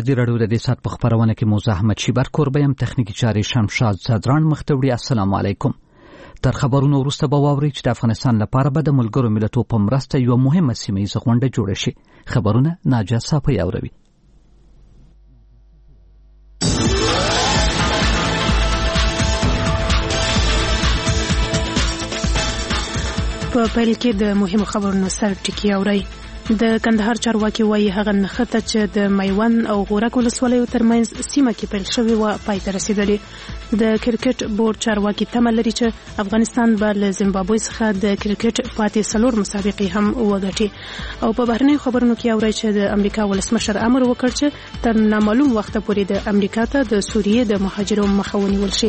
ازادي راډیو د سات په خبرونه کې موضوع احمد شیبر کوربه يم تخنیکی چاري شمشاد صدران مختوړي. السلام علیکم. تر خبرونو وروسته به واورئ چې د افغانستان لپاره به د ملګرو ملتونو په مرسته یو مهمه سیمه غونډه جوړه شي. خبرونه ناجا صافی اوروي. په پیل کې د مهمو خبرونو سر ټکی اورئ. د کندهار چارواکي وایي هغه نښته چې د میوند او غورک ولسوالیو ترمنځ سیمه کې پیل شوې وه پای ته رسېدلې. د کرکټ بورډ چارواکي تمه لري چې افغانستان به له زیمبابوې څخه د کرکټ پاتې 4 مسابقې هم وګټي. او په بهرنیو خبرونو کې اورئ چې د امریکا ولسمشر امر وکړ چې تر نامعلوم وخته پورې د امریکا ته د سوریې د مهاجرو مخه ونیول شي.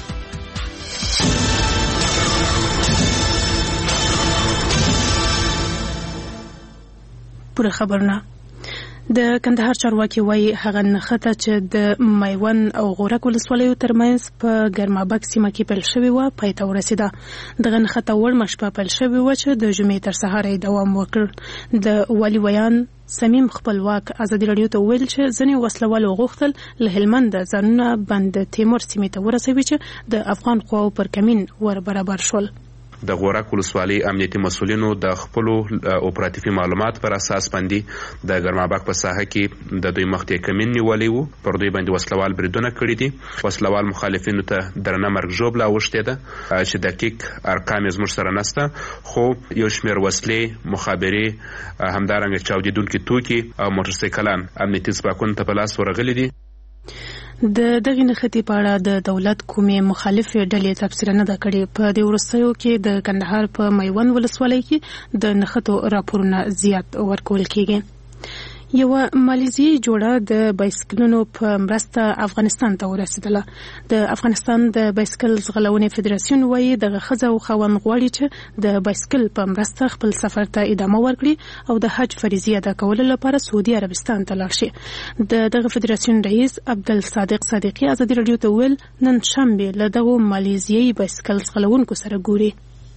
پوره خبرونه. د کندهار چارواکي وایي هغه نښته چې د میوند او غورک ولسوالیو ترمنځ په ګرمابک سیمه کې پیل شوې وه پای ته ورسېده. دغه نښته وړمه شپه پیل شوې وه چې د جمعې تر سهاره یې دوام وکړ. د والي ویان سمیم خپلواک ازادي راډیو ته ویل چې ځینې وسلوالو غوښتل له هلمند ځانونه بند تیمور سیمې ته ورسوي چې د افغان قواو پر کمین ور برابر شول. د غورک ولسوالۍ امنیتي مسؤلینو د خپل اپراتیفي معلومات پر اساس باندې د ګرمابک په ساحه کې د دوی مخته کمین نیولې وو. پر دوی باندې وسلوال بریدونه کړی دي. وسلوال مخالفینو ته درنه مرګ ژوبله اوښتې ده چې دقیق ارقام زموږ سره نشته، خو یو شمېر وسلې، مخابرې، همدارنګه چاودیدونکي توکي او موټرسایکلان امنیتي ځواکونو ته په لاس ورغلي دي. د دغه نښتې په اړه د دولت کومې مخالفې ډلې تفسیر نه ده کړې. په دې وروستیو کې د کندهار په میوند ولسوالۍ کې د نښتو راپورونه زیات ورکول کېږي. یو مالیزیایي جوړه د بایسکلونو په مرسته افغانستان ته ورسېدله. د افغانستان د بایسکل ځغلونې فدراسیون وایي دغه ښځه او خاوند غواړي چې د بایسکل په مرسته خپل سفر ته ادامه ورکړي او د حج فریضې ادا کولو لپاره سعودي عربستان ته لاړ شي. دغه فدراسیون رئیس عبدالصادق صادقي ازادي راډیو ته ویل نن شنبه له دغه مالیزیایي بایسکل ځغلونکو سره ګوري.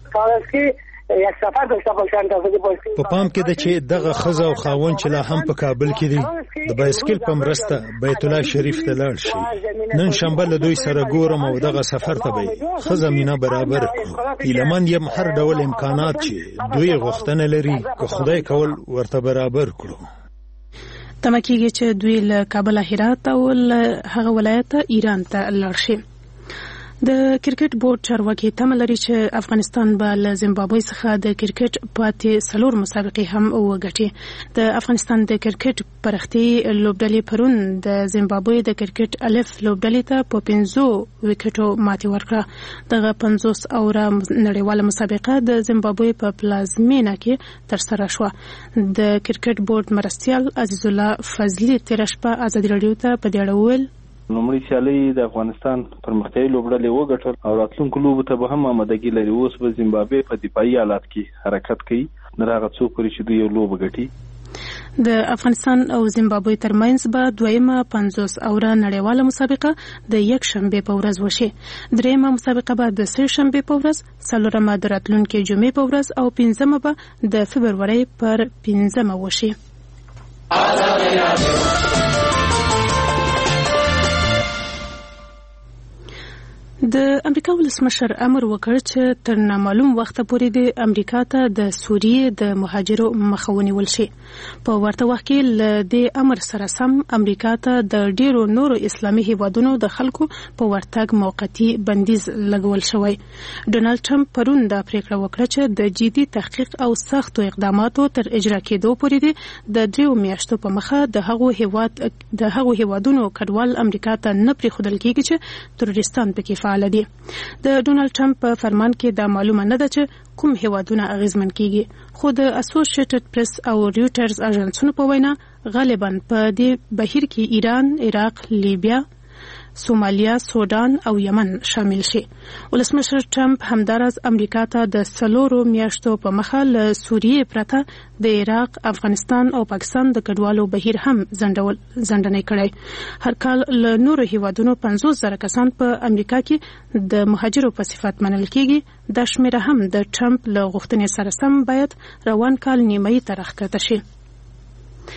په پام کې ده چې دغه ښځه او خاوند چې لا هم په کابل کې دي د بایسکل په مرسته بیت الله شریف ته لاړ شي. نن شنبه له دوی سره ګورم او دغه سفر ته به ښځه مینا برابر کړو. ایلمن یم هر ډول امکانات چې دوی غوښتنه لري که خدای کول ورته برابر کړو. تمه کېږي چې دوی له کابل هرات او هغه ولایت ایران ته لاړ شي. د کرکټ بورډ چارواکي تمه لري چې افغانستان به له زیمبابوې څخه د کرکټ پاتې 4 مسابقې هم وګټي. د افغانستان د کرکټ پرختي لوبډلې پرون د زیمبابوې د کرکټ الف لوبډلې ته په 15 وکټو ماتې ورکړه. دغه 50 اوره نړیواله مسابقه د زیمبابوې په پلازمینه کې ترسره شوه. د کرکټ بورډ مرستیال عزیز الله فضلی تیر شپه ازادي راډیو ته په دې اړه وویل لومړی سیالي د افغانستان پرمختیایي لوبډلې وګټل او راتلونکو لوبو ته به هم آمادګي لري. اوس به زیمبابوې په دفاعي حالات کې حرکت کوي نه هغه څوک پورې چې دوی یو لوبه ګټي. د افغانستان او زیمبابوې ترمنځ به دویمه 50 اوره نړیواله مسابقه د یک شنبه په ورځ وشي. دریمه مسابقه به د سه شنبه په ورځ، څلورمه د راتلونکي جمعې په ورځ او پنځمه به د فبرورۍ پر 5مه وشي. د امریکا ولسمشر امر وکړ چې تر نامعلوم وخت پورې د امریکا ته د سوریې د مهاجرو مخه ونیول شي. په ورته وخت کې له دې امر سره سم امریکا ته د ډیرو نورو اسلامي هیوادونو د خلکو په ورتګ موقتی بندیز لګول شوی. ډونالد ټرمپ پرون دا پریکړه وکړه چې د جدي تحقیق او سختو اقداماتو تر اجرا کېدو پورې د 3 میاشتو په مخه د هغو هیوادونو کډوال امریکا ته نه پریښودل کېږي چې تروریستان پکې فعال دي. د ډونالد ټرمپ په فرمان کې دا معلومه نه ده چې کوم هیوادونه اغیزمن کیږي، خو د اسوسییټډ پریس او ریوټرز اژانسونو په وینا غالبا په دې بهیر کې ایران، عراق، لیبیا، سومالیا، سودان او یمن شامل شي. ولسمشر ټرمپ همدارس امریکا ته د 4 میاشتو په مخه له سوریې پرته د عراق، افغانستان او پاکستان د کډوالو بهیر هم ځنډنې کړی. هر کال له نورو هیوادونو 50,000 کسان په امریکا کې د مهاجرو په صفت منل کېږي. دا شمیره هم د ټرمپ له غوښتنې سره سم باید روان کال نیمایي ته راښکته شي.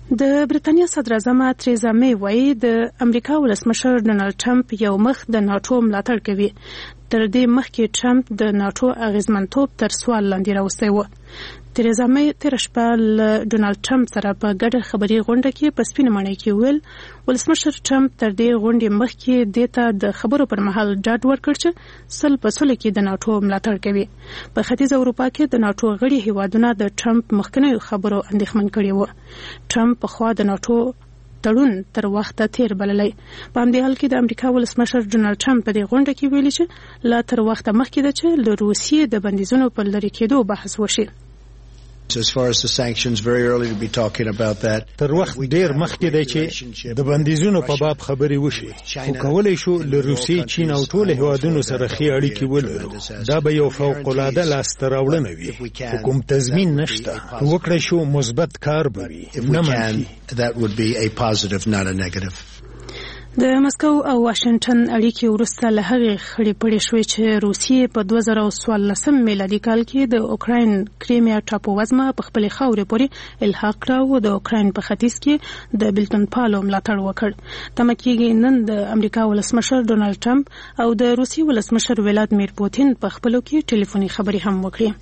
د برتانیا صدر اعظم تریزا می وایي د امریکا ولسمشر ډونالد ټرمپ یو مخ د ناتو ملاتړ کوي. تر دې مخکې ټرمپ د ناتو اغیزمنتوب تر سوال لاندې راوستی و. تریزا می تېره شپه له ډونالد ټرمپ سره په ګډه خبري غونډه کې په سپینه ماڼۍ کې ویل ولسمشر ټرمپ تر دې غونډې مخکې دې ته د خبرو پر مهال ډاډ ورکړ چې سل په سلو کې د ناتو ملاتړ کوي. په ختیځ اروپا کې د ناتو غړي هیوادونه د ټرمپ مخکنیو خبرو اندېښمن کړي وو. ټرمپ پخوا د ناتو تړون تر وخته تیر بللی. په همدې حال کې د امریکا ولسمشر ډونالد ټرمپ په دې غونډه کې ویلي چې لا تر وخته مخکې ده چې له روسیې د بندیزونو په لرې کېدو بحث وشي. As far as the sanctions, very early to be talking about that. تر وخت ډیر مخکې دی چې د بندیزونو په باب خبرې وشي. خو کولای شو له روسیې، چین او ټولو هیوادونو سره ښې اړیکې ولرو. دا به یو فوق العاده لاسته راوړنه وي. کوم تضمین نشته. وکړای شو مثبت کار به وي، نه منفي. That would be a positive, not a negative. د مسکو او واشنگټن اړیکې وروسته له هغې خړې پړې شوې چې روسیې په 2014 میلادي کال کې د اوکراین کریمیا ټاپووزمه په خپلې خاورې پورې الحاق کړه او د اوکراین په ختیځ کې د بلتون پالو ملاتړ وکړ. تمه کېږي نن د امریکا ولسمشر ډونالد ټرمپ او د روسیې ولسمشر ولادیمیر پوتین په خپلو کې ټلیفوني خبرې هم وکړي.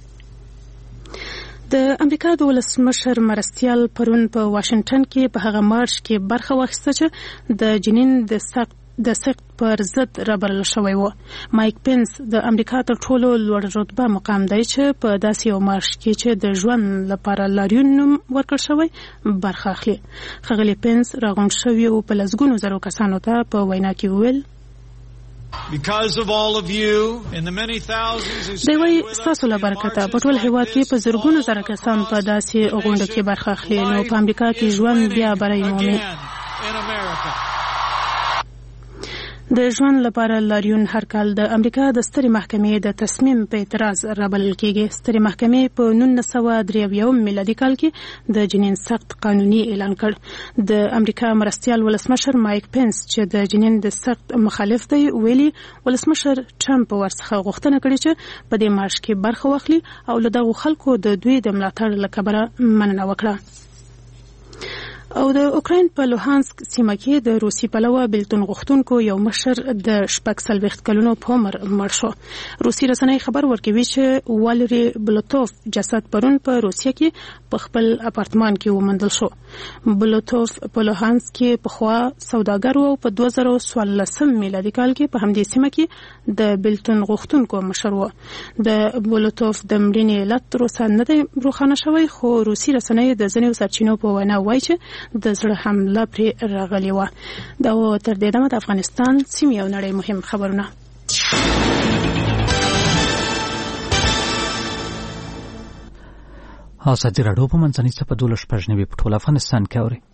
د امریکا د ولسمشر مرستیال پرون په واشنگټن کې په هغه مارش کې برخه واخیسته چې د جنین د سخت پر ضد رابلل شوی و. مایک پنس د امریکا تر ټولو لوړ رتبه مقام دی چې په داسې یو مارش کې چې د ژوند لپاره لاریون نوم ورکړ شوی برخه اخلي. ښاغلی پنس راغونډ شوي او په لسګونو زرو کسانو ته په وینا کې وویل Because of all of you and the many thousands دی وایي ستاسو له برکته په ټول هیواد کې په زرګونو زره کسان په داسې غونډه کې برخه اخلي نو په امریکا کې ژوند بیا بری مومي. د ژوند لپاره لاریون هر کال د امریکا د سترې محکمې د تصمیم په اعتراض رابلل کېږي. سترې محکمې په 1993 میلادي کال کې د جنین سخت قانوني اعلان کړ. د امریکا مرستیال ولسمشر مایک پنس چې د جنین د سخت مخالف دی ویلي ولسمشر ټرمپ ورڅخه غوښتنه کړې چې په دې مارش کې برخه واخلي او له دغو خلکو د دوی د ملاتړ له کبله مننه وکړه. او د اوکراین په لوهانسک سیمه کې د روسي پلوه بلتون غوښتونکو یو مشر د 40 کلونو په عمر مړ شو. روسي رسنۍ خبر ورکوي چې والری بلوتوف جسد پرون په روسیه کې په خپل اپارتمان کې وموندل شو. بلوتوف په لوهانسک کې پخوا سوداګر و او په 2014 میلادي کال کې په همدې سیمه کې د بلتون غوښتونکو مشر و. د بلوتوف د مړینې علت تر اوسه نه دی روښانه شوی خو روسي رسنۍ د ځینو سرچینو په وینا وایي چې د زړه حمله پرې راغلی و. دا و تر دې دمه د افغانستان سیمې او نړۍ مهم خبرونه. ازادي راډیو په منځنۍ صفحه 12 په ټول افغانستان کې اوري.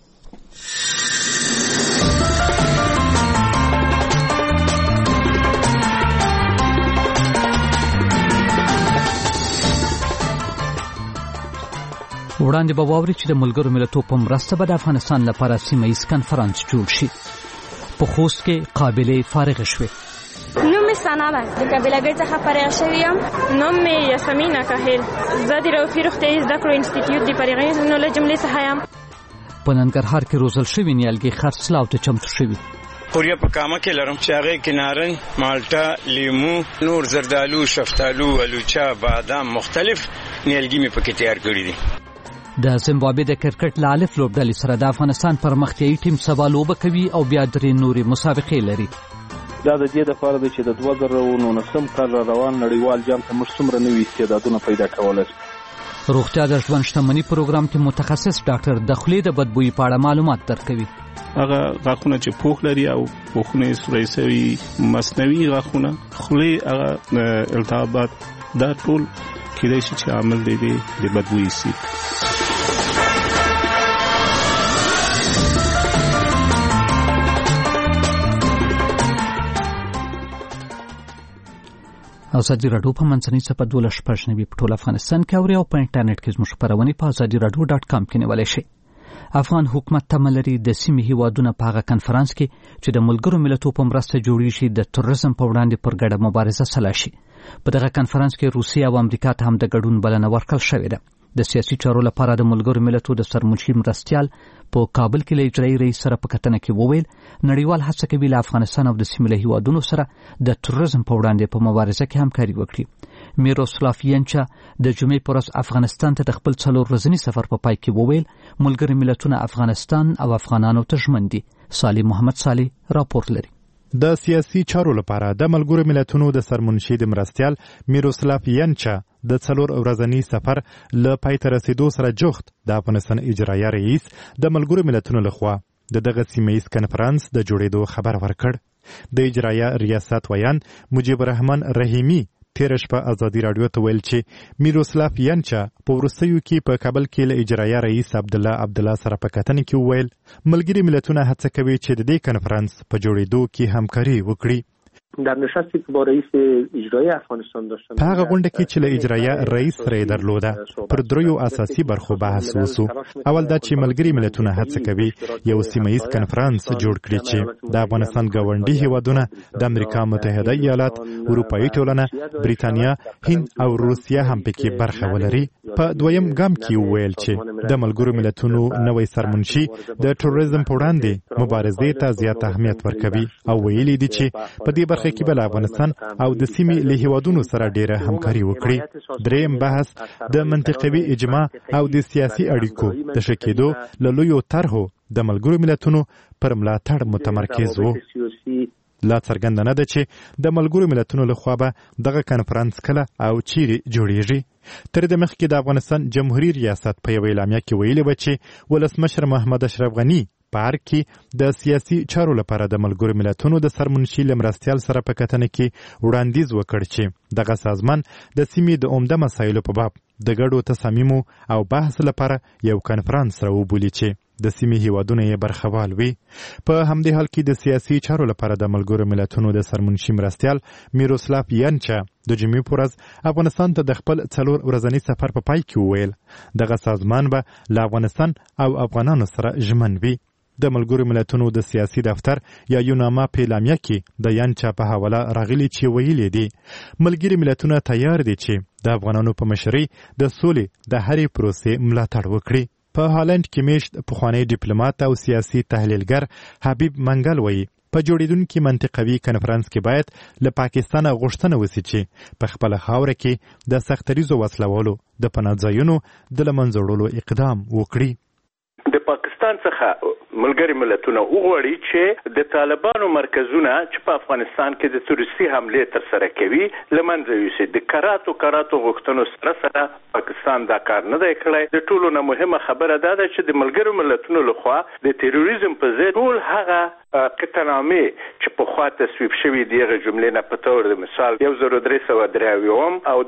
وړاندې به واوري چې د ملګرو ملتونو په مرسته به د افغانستان لپاره سیمه ایز کنفرانس جوړ شي. په خوست کې قابلې فارغ شوې. نوم مې سنا ده، د قابلګۍ څخه فارغ شوې یم. نوم مې یاسمینه کاهل، زه د روفي روغتیايي زده کړو انسټیټیوټ د فارغۍ نو له جملې څخه یم. په ننګرهار کې روزل شوي نیالګي خرڅلاو ته چمتو شوي. پوریا په کامه کې لرم چې هغه کې نارنج، مالټا، لیمو، نور زردالو، شفتالو، الوچا، بادام مختلف نیالګي مې پکې تیار کړي دي. د زیمبابوې د کرکټ له الف لوبډلې سره د افغانستان پرمختیایي ټیم سبا لوبه کوي او بیا درې نورې مسابقې لري. دا د دې لپاره دی چې د 2019 کال روان نړیوال جام ته موږ څومره نوي استعدادونه پیدا کولای شو. روغتیا د ژوند شتمنۍ پروګرام کې متخصص ډاکټر د خولې د بدبویي په اړه معلومات درکوي. هغه غاښونه چې پوښ لري او پوښونه سوري سوي مصنوعي غاښونه خولې هغه التهابات دا ټول کېدای شي چې عامل دی د بدبویي سي. ازادي راډیو په منځنۍ صفحه 12 په ټول افغانستان کې اوري او په انټرنیټ کې زموږ خبرونه په azadiradio.com کې نیولای شئ. افغان حکومت تمه لري د سیمې هیوادونو په هغه کنفرانس کې چې د ملګرو ملتونو په مرسته جوړیږي شي د تروریزم په وړاندې پر ګډه مبارزه سلا شي. په دغه کنفرانس کې روسیه او امریکا ته هم د ګډون بلنه ورکړل شوې ده. د سیاسي چارو لپاره د ملګرو ملتونو د سرمنشي مرستیال په کابل کې له اجرایي رئیس سره په کتنه کې وویل نړیوال هڅه کوي له افغانستان او د سیمې له هیوادونو سره د تروریزم په وړاندې په مبارزه کې همکاري وکړي. میروسلاف ینچا د جمعې پر ورځ افغانستان ته د خپل 4 ورځني سفر په پای کې وویل ملګري ملتونه افغانستان او افغانانو ته ژمن دي. صالح محمد صالح راپور لري. د سیاسي چارو لپاره د ملګرو ملتونو د سرمنشي د مرستیال میروسلاف ینچا د 4 ورځني سفر له پای ته رسیدو سره جوخت د افغانستان اجرایي رئیس د ملګرو ملتونو لخوا د دغه سیمه‌ایز کنفرانس د جوړېدو خبر ورکړ. د اجرایي ریاست ویان مجيب الرحمن رحیمی تیر شپه ازادي رادیو ته ویل چې میروسلاف ینچا په وروستیو کې په کابل کې له اجرایي رئیس عبدالله سره په کتنه کې وویل ملګري ملتونه هڅه کوي چې د دې کنفرانس په جوړېدو کې همکاري وکړي. در نشستی که با رئیس اجرایی افغانستان داشتن په هغه غونډه کې چې له اجرایي رئیس سره درلوده پر 3 اساسي برخو بحث وسو. اول دا چې ملګري ملتونه هڅه کوي یو سیمه‌ایز کنفرانس جوړ کړي چې د افغانستان ګاونډي هیوادونه د امریکا متحده ایالات، اروپאי ټولنه، بریتانیا، هند او روسیه هم پکې برخه ولري. په دویم ګام کې ویل چې د ملګرو ملتونو نوې سرمنشي د تروریزم په وړاندې مبارزې ته زیات اهمیت ورکوي او ویلي دي چې په دې برخه کې بل افغانستان او د سیمې له هیوادونو سره ډیره همکاري وکړي. دریم بحث د منطقوي اجماع او د سیاسي اړیکو د شکېدو له لویو طرحو د ملګرو ملتونو پر ملاتړ متمرکز وو. لا څرګنده نه ده چې د ملګرو ملتونو لخوا به دغه کنفرانس کله او چیرې جوړیږي. تر دې مخکې د افغانستان جمهوریت ریاست په یوه اعلامیه کې ویلي و چې ولسمشر محمد اشرف غني په هر کې د سیاسي چارو لپاره د ملګرو ملتونو د سرمنشي له مرستیال سره په کتنه کې وړاندیز وکړ چې دغه سازمان د سیمې د عمده مسایلو په باب د ګډو تصامیمو او بحث لپاره یو کنفرانس راوبولي چې د سیمې هیوادونه یې برخوال وي. په همدې حال کې د سیاسي چارو لپاره د ملګرو ملتونو د سرمنشي مرستیال میروسلاف ینچا د جمعې پر ورځ افغانستان ته د خپل 4 ورځني سفر په پای کې وویل دغه سازمان به له افغانستان او افغانانو سره ژمن وي. د ملګرو ملتونو د سیاسي دفتر یا یوناما په اعلامیه کې د ینچا په حواله راغلي چې ویلي دي ملګري ملتونه تیار دي چې د افغانانو په مشرۍ د سولې د هرې پروسې ملاتړ وکړي. په هالند کې میشت پخوانی ډیپلوماټ او سیاسي تحلیلګر حبیب منګل وایي په جوړیدونکي منطقوي کنفرانس کې باید له پاکستان غوښتنه وشي چې په خپل خاوره کې د سختریزو وسلوالو د پناهځایونو د له منځه وړلو اقدام وکړي. د پاکستان څخه ملګري ملتونه وغواړي چې د طالبانو مرکزونه چې په افغانستان کې د تروریستي حملې تر سره کوي لمنځه یوسي. د کراتو غوښتنو سره پاکستان دا کار نه دی کړی. د ټولو نه مهمه خبره دا ده چې د ملګرو ملتونو لخوا د تروریزم په ضد ټول هغه قطعنامې چې په خوا تصویب شوي دغه جملې نه په تور د مثال 1393 او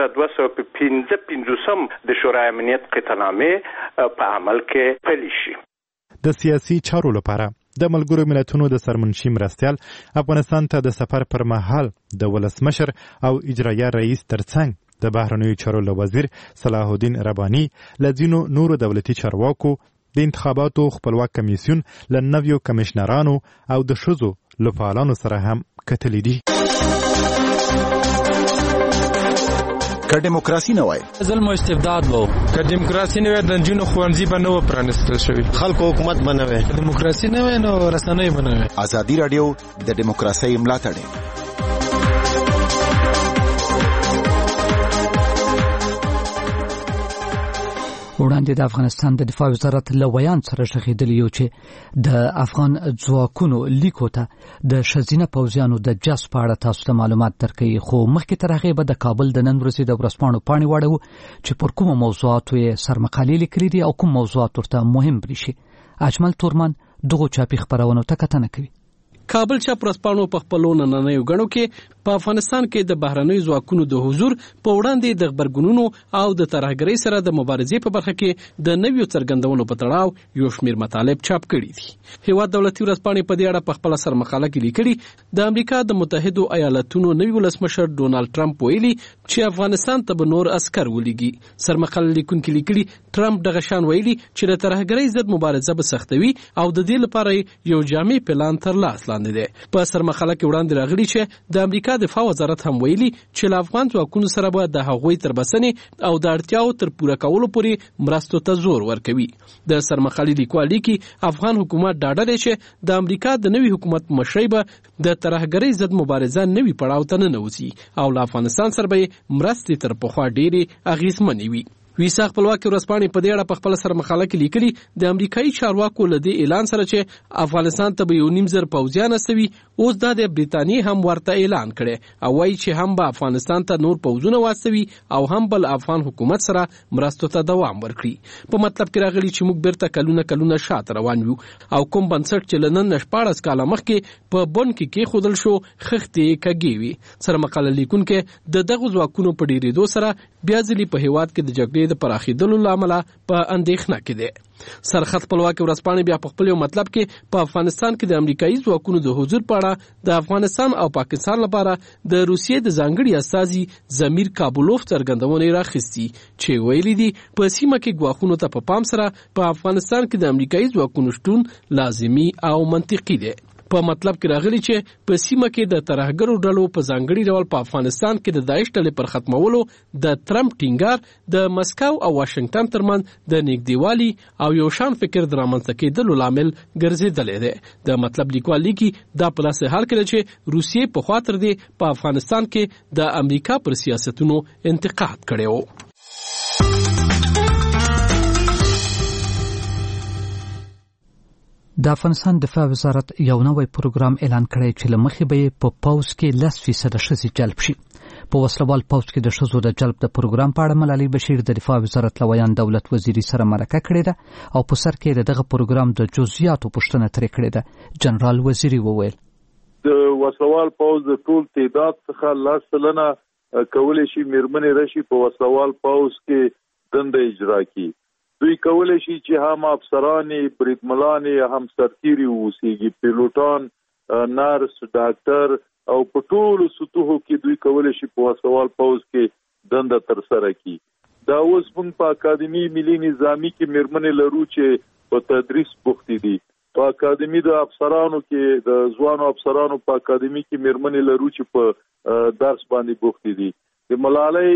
2255 د شورای امنیت قطعنامې په عمل کې پلي شي. د سیاسي چارو لپاره د ملګرو ملتونو د سرمنشي مرستیال افغانستان ته د سفر پر مهال د ولسمشر او اجرایي رئیس ترڅنګ د بهرنیو چارو وزیر صلاح الدین رباني له ځینو نورو دولتي چارواکو د انتخاباتو خپلواک کمیسیون له نویو کمشنرانو او د ښځو له فعالانو سره هم کتلي دي. که دیموکراسي نه وای ظلم او استبداد وو، که دیموکراسي نه وای د نجونو ښوونځي به نه و پرانیستل شوي، خلکو حکومت به نه وای، دیموکراسي نه وای نو رسنۍ به نه وای. ازادي راډیو د دیموکراسۍ ملاتړ وړاندې د افغانستان د دفاع وزارت له ویان سره ژغېدلی یو چې د افغان ځواکونو لیکو ته د ښځینه پوځیانو د جذب په اړه تاسو ته معلومات درکوي. خو مخکې تر هغې به د کابل د نن ورځې د ورځپاڼو پاڼې واړوو چې پر کومو موضوعاتو یې سرمقالې لیکلي دي او کوم موضوعات ورته مهم برېښي. اجمل تورمان دغو چاپي خپرونو ته کتنه کوي. کابل چاپ ورځپاڼو په خپلو نننیو غړو کې په افغانستان کې د بهرنیو ځواکونو د حضور په وړاندې د خبرګونونو او د ترهګرۍ سره د مبارزې په برخه کې د نویو څرګندونو په تړاو یو شمېر مطالب چاپ کړي دي. هیواد دولتي ورځپاڼې په دې اړه په خپل سرمقاله کې لیکلي د امریکا د متحدو ایالاتونو نوی ولسمشر ډونالد ټرمپ ویلي چې افغانستان ته به نور عسكر ولېږي. سرمقاله لیکونکي لیکلي ټرمپ دغه شان ویلي چې د ترهګرۍ ضد مبارزه به سختوي او د دې لپاره یو جامع پلان تر لاس وړاندې دی. په سرمخاله کې وړاندې راغلي چې د امریکا دفاع وزارت هم ویلي چې له افغان ځواکونو سره به د هغوی تر بسنې او د اړتیاو تر پوره کولو پورې مرستو ته زور ورکوي. د سرمخالي لیکوال لیکي افغان حکومت ډاډه دی چې د امریکا د نوي حکومت مشري به د ترهګرۍ ضد مبارزه نوي پړاو ته ننوځي او له افغانستان سره به مرستې تر پخوا ډېرې اغېزمنې وي. ویسا خپلواکي ورځپاڼې په دې اړه په خپل سرمخاله کې لیکلي د امریکایي چارواکو له دې اعلان سره چې افغانستان ته به 1.5 پوځیان استوي اوس دا د بریتانیې هم ورته اعلان کړي او وایي چې هم به افغانستان ته نور پوځونه واستوي او هم بل افغان حکومت سره مرستو ته دوام ورکړي. په مطلب کې راغلي چې موږ بیرته کلونه شاته روان یو او کوم بنسټ چې لنن 14 کاله مخکې په بون کې خودل شو خختې کږي وي. سرمقاله لیکونکو د دغه ځواکونو په ډیرېدو سره بیا ځلې په هیواد کې د جګړې د پراخېدلو لامل په اندېښنه کې دی. سرخط خپلواکي ورځپاڼې بیا په خپل مطلب کې په افغانستان کې د امریکایي ځواکونو د حضور په اړه د افغانستان او پاکستان لپاره د روسیې د ځانګړي استازي زمیر کابولوف څرګندونې راخستي چې ویلي دي په سیمه کې ګواښونو ته په پام سره په افغانستان کې د امریکایي ځواکونو شتون لازمي او منطقي دی. په مطلب کې راغلي چې په سیمه کې د ترهګرو ډلو په ځانګړي ډول په افغانستان کې د داعش ډلې پر ختمولو د ټرمپ ټینګار د مسکو او واشنگټن ترمنځ د نږدېوالي او یو شان فکر د رامنځته کېدلو لامل ګرځېدلی دی. د مطلب لیکوال لیکي دا په داسې حال کې چې روسیې په خوا تر دې په افغانستان کې د امریکا پر سیاستونو انتقاد کړی و. د افغانستان دفاع وزارت یو نوی پروګرام اعلان کړی چې لمخې به په پوز کې 10% ښځې جلب شي. په وسلوال پوز کې د ښځو د جلب د پروګرام په اړه ملالۍ بشیر د دفاع وزارت لویان دولت وزیری سره مرکه کړې ده او په سر کې دغه پروګرام د جزئیاتو پوښتنه ترې کړې ده. جنرال وزیری وویل د وسلوال پوز د ټول تعداد څخه 10% کولای شي میرمنې راشي په وسلوال پوز کې دنده اجرا کړي. دوی کولای شي چې هم افسرانې بریدملانې هم سرتیري اوسېږي پیلوټان نرس ډاکټر او په ټولو سطحو کې دوی کولای شي په وسلوال پوز کې دنده ترسره کړي. دا اوس موږ په اکاډمي ملي نظامي کې میرمنې لرو چې په تدریس بوختې دي. په اکاډمي د افسرانو کې د ځوانو افسرانو په اکاډمي کې میرمنې لرو چې په درس باندې بوختې دي. د ملالۍ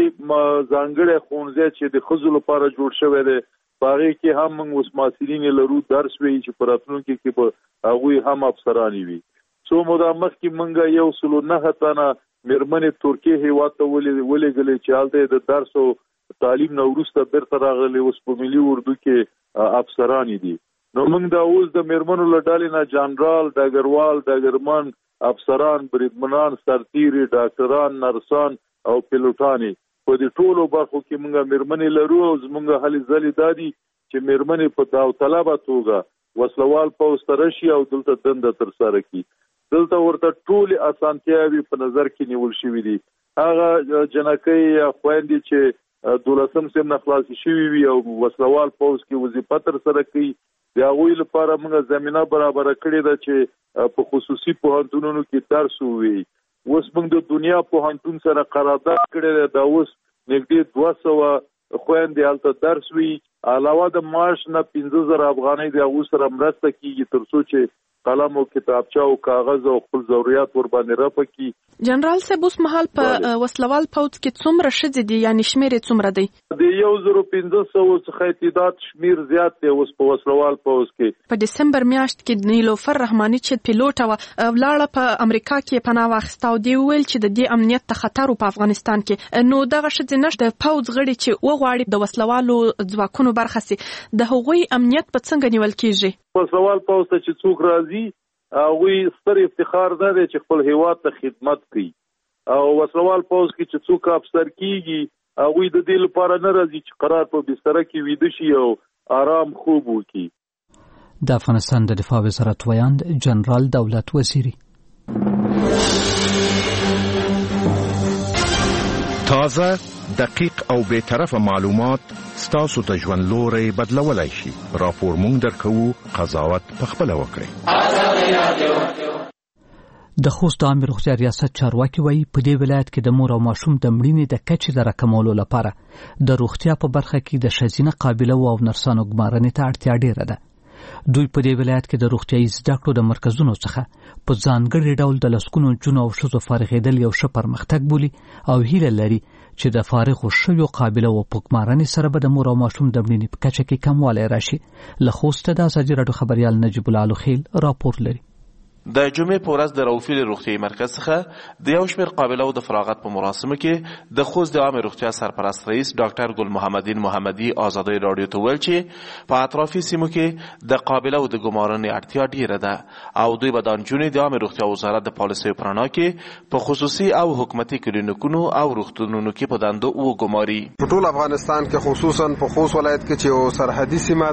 ځانګړی ښوونځی چې د ښځو لپاره جوړ شوی دی باغې کې هم موږ اوس محصلین لرو درس وی چې په راتلونکي کې به هغوی هم افسران وي. څو موده مخکې موږ 109 تنه میرمنې ترکیې هیواد ته ولېږلې چې هلته د درس او تعلیم نه وروسته بیرته راغلې اوس په ملي اردو کې افسران دي. نو موږ دا اوس د میرمنو له ډلې نه جنرال ډګروال ډګرمن افسران بریدمنان سرتیري ډاکټران نرسان او پیلوټان په دې ټولو برخو کې موږ میرمنې لرو او زموږ هلې ځلې دا دي چې میرمنې په داوطلبه توګه وسلوال پوځ ته راشي او دلته دنده ترسره کړي. دلته ورته ټولې اسانتیاوې په نظر کې نیول شوي دي. هغه جنکۍ یا خویندې چې 12 سیم نه خلاصې شوي وي او وسلوال پوځ کې وظیفه ترسره کوي د هغوی لپاره موږ زمینه برابره کړې ده چې په خصوصي پوهنتونونو کې درس ووایي. اوس موږ د دنیا پوهنتون سره قرارداد کړی دی. دا اوس نږدې 200 خویندې هلته درس وي. علاوه د معاش نه 15,000 افغانۍ د هغوی سره مرسته کېږي تر څو چې قلم او کتابچه او کاغذ او خپل ضرورت ور باندې رافع کړي. جنرال صاحب اوس مهال په وسلوال پوځ کې څومره ښځې دي یعنی شمیر یې څومره دی؟ د 1500 څخه تعداد شمیر زیات دی اوس په وسلوال پوځ کې. په دسمبر میاشت کې نیلوفر رحماني چې پیلوټ ولاړه په امریکا کې پناه واخیسته او دی ویل چې د دې امنیت ته خطر په افغانستان کې. نو دغه ښځې نشته د پوځ غړي چې وغواړي د وسلوالو ځواکونو برخه سي د هغوی امنیت په څنګه نیول کیږي؟ وسلوال پوځ ته چې څوک راځي هغوی ستر افتخار ده چې خپل هیواد ته خدمت کوي او وسلوال پوځ کې چې څوک افسر کیږي هغوی د دې لپاره نه راځي چې قرار په بستره کې ویده شي او آرام خوب وکړي. د افغانستان د دفاع وزارت ویاند جنرال دولت وزیری تازه دقیق او بی‌طرفه معلومات ستاسو ته ژوند لوري بدلولای شي. راپور مونږ درکو قضاوت پخپله وکړئ. د خوست عامه روغتیا ریاست چارواکي وایي په دې ولایت کې د مور او ماشوم د مړینې د کچې د راکمولو لپاره د روغتیا په برخه کې د ښځینه قابله او نرسانو ګمارنې ته اړتیا ډیره ده. دوی په دې ولایت کې د روغتیايي زده کړو د مرکزونو څخه په ځانګړي ډول د لسګونو نجونو او ښځو فارغېدل یو ښه پرمختګ بولي او هیله لري چې د فارغو شویو قابله و پوکمارنې سره به د مور او ماشوم د مړینې په کچه کې کموالی راشي. له خوسته د ازادي راډیو خبریال نجیب الله لوخیل راپور لري. د جمعې په ورځ د روفیل روغتیايي مرکز څخه د یو شمېر قابله او د فراغت په مراسمو کې د خوست د عامه روغتیا سرپرست رئیس ډاکټر ګل محمدین محمدي ازادي راډیو ته ویل چې په اطرافي سیمو کې د قابله او د ګمارنې اړتیا ډیره ده او دوی به د نجونې د عامه روغتیا وزارت د پالیسیو په رڼا کې په خصوصي او حکومتي کلینیکونو او روغتونونو کې په دندو وګماري. په ټول افغانستان کې خصوصا په خوست ولایت کې چې سرحدي سیمه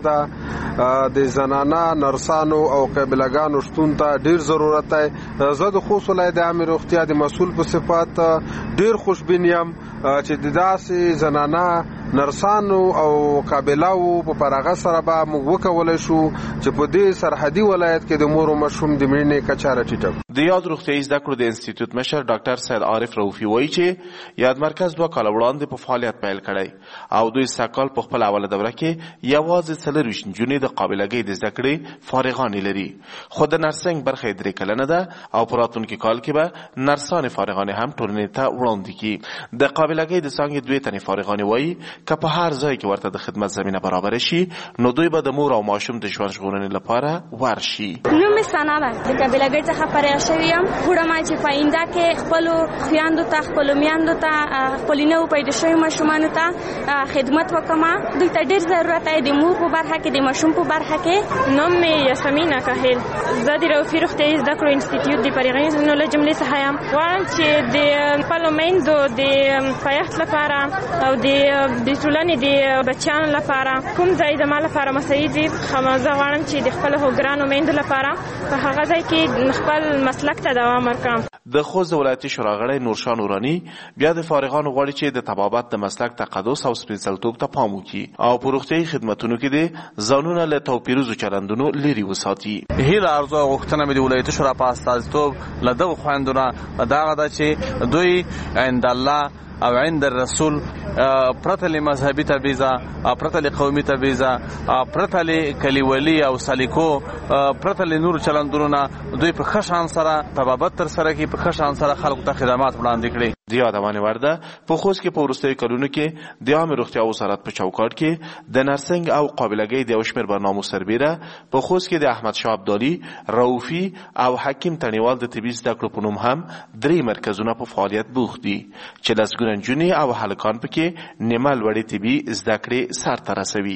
ده د زنانه نرسانو او قابلهګانو شتون ته ډیر ضرورت دی. زه د خوست ولایت د عامه روغتیا د مسؤل په صفت ډیر خوشبین یم چې د داسې زنانه نرسانو او قابلاو په پرغه سره به موږ وکولای شو چې په دې سرحدي ولایت کې د مور او ماشوم د مړینې کچه راټیټه. د یاد روغتیايي زده کړو د انسټیټیوټ مشر ډاکټر سید عارف رؤفي وایي چې یاد مرکز 2 کال وړاندې په فعالیت پیل کړی او دوی سکهال په خپل اوله دوره کې یوازې 40 نجونې د قابلګۍ د زده کړې فارغان لري. خو د نرسنګ برخه 3 کلنه ده او په راتلونکي کال کې به نرسان فارغان هم ټولنې ته وړاندې کړي. د قابلګۍ د څانګې 2 تنې فارغان وایي که په هر ځای کې ورته د خدمت زمينه برابر شي نو دوی به د مور او ماشوم د ژوند ژغورنې لپاره ورشي. نو مې سنابه د قابلګۍ څخه فارغ شوم. غواړم چې پاینده کې خپل خویندو ته خپل میندو ته خپل نو پیدا شوی ماشومان ته خدمت وکم. دوی ته ډیر ضرورت دی د مور په برخه کې د ماشوم په برخه کې. نو مې یاسمینا کاهل زه د روفي روغتیايي زده کړو انسټیټیوټ د پرېغنیزونو له جملې څخه یم. غواړم چې د خپل میندو د پایښت لپاره او د ټولنې د بچیانو لپاره کوم ځای د مال لپاره مساعد دي. زه غواړم چې د خپل هوګرانو میندو لپاره په هغه ځای کې خپل مسلک ته دوام ورکړم. د خوست ولایتي شورا غړی نورشاه نورانی بیا د فارغانو غواړي چې د طبابت د مسلک تقدس او سپېڅلتوب ته پام وکړي او په روغتیايي خدمتونو کې د ځانونه له توپیرزو چلندونو لرې وساتي. هیله ارزو او غوښتنه مې د ولایتي شورا په استازیتوب له دغو خویندو نه دغه ده چې دوی عند الله او عند الرسول پرته له مذهبي تبعیضه پرته له قومي تبعیضه پرته له کلیوالي او سلیقو پرته له نور چلندونو دوی په ښه شان سره طبابت تر سره کې په ښه شان سره خلکو ته خدمات وړاندې کړي. د یادونه ورده په خوست کې په وروستیو کلونو کې د عامه روغتیا وزارت په چوکاټ کې د نرسنګ او قابلګۍ د یو شمېر برنامو سربیره په خوست کې د احمد شاه ابدالي رؤفي او حکیم تڼیوال د طبي زده کړو په نوم هم 3 مرکزونه په فعالیت بوخت دي چې لسګونه نجونې او هلکان پکې نیمه لوړې طبي زده کړې سرته رسوي.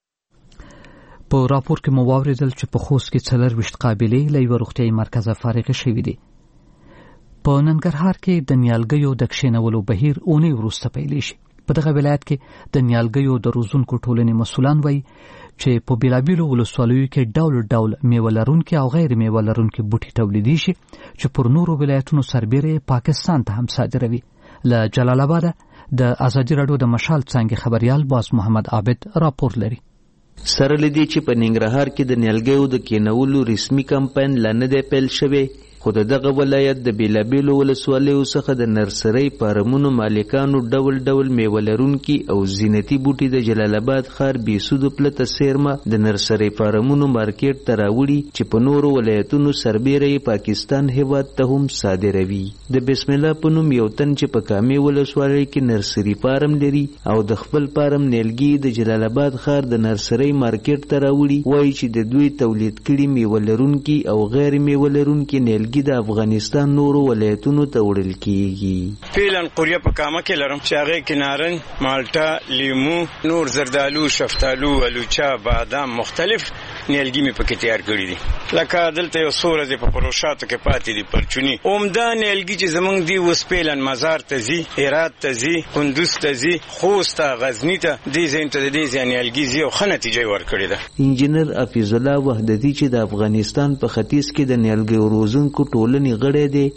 په راپور کې مو واورېدل چې په خوست کې 24 قابلې له یوه روغتیايي مرکزه فارغې شوي دي. په ننګرهار کې د نیالګیو د کښېنولو بهیر اونۍ وروسته پیل شي. په دغه ولایت کې د نیالګیو د روزونکو ټولنې مسؤلان وایي چې په بیلابیلو ولسوالیو کې ډول ډول میوه لرونکي او غیر میوه لرونکي بوټي تولیدي شي چې پر نورو ولایتونو سربیره پاکستان ته هم صادروي. له جلال آباد د ازادي راډیو د مشال څانګې خبريال باز محمد عابد راپور لري. سره لدی چې په ننګرهار کې د نیالګیو د کینولو رسمي کمپاین لا نه دی پیل شوی خو دغه ولایت د بیلابیلو ولسوالیو څخه د نرسرۍ فارمونو مالکانو ډول ډول میوه لرونکي او زینتي بوټي د جلال آباد ښار بېسودو پلته سیرمه د نرسرۍ فارمونو مارکیټ ته راوړي چې په نورو ولایتونو سربیره یې پاکستان هیواد ته هم صادروي. د بسم الله په نوم یو تن چې په کامې ولسوالۍ کې نرسري فارم لري او د خپل فارم نیالګي د جلال آباد ښار د نرسرۍ مارکیټ ته راوړي وایي چې د دوی تولید کړي میوه لرونکي او غیر میوه لرونکي نیالګي د افغانستان نورو ولایتونو ته وړل کیږي. فعلا قریه په کامه کې لرم چې هغه کې نارنج، مالټا، لیمو، نور زردالو، شفتالو، الوچا، بادام مختلف نیالګي مې پکې تیار کړی دي. لکه دلته یو څو ورځې په پروشاتو کې پاتې دي پرچونی. عمده نیالګي چې زمونږ دی اوس فعلا مزار ته ځي، هرات ته ځي، کندوز ته ځي، خوست ته، غزني ته، دې ځایونو ته د دې نیالګي ځي او ښه نتیجه ورکړې ده. انجینر حفیظ الله وحدتی چې د افغانستان په ختیځ کې د نیالګیو روزونکو ټولنې غړی دی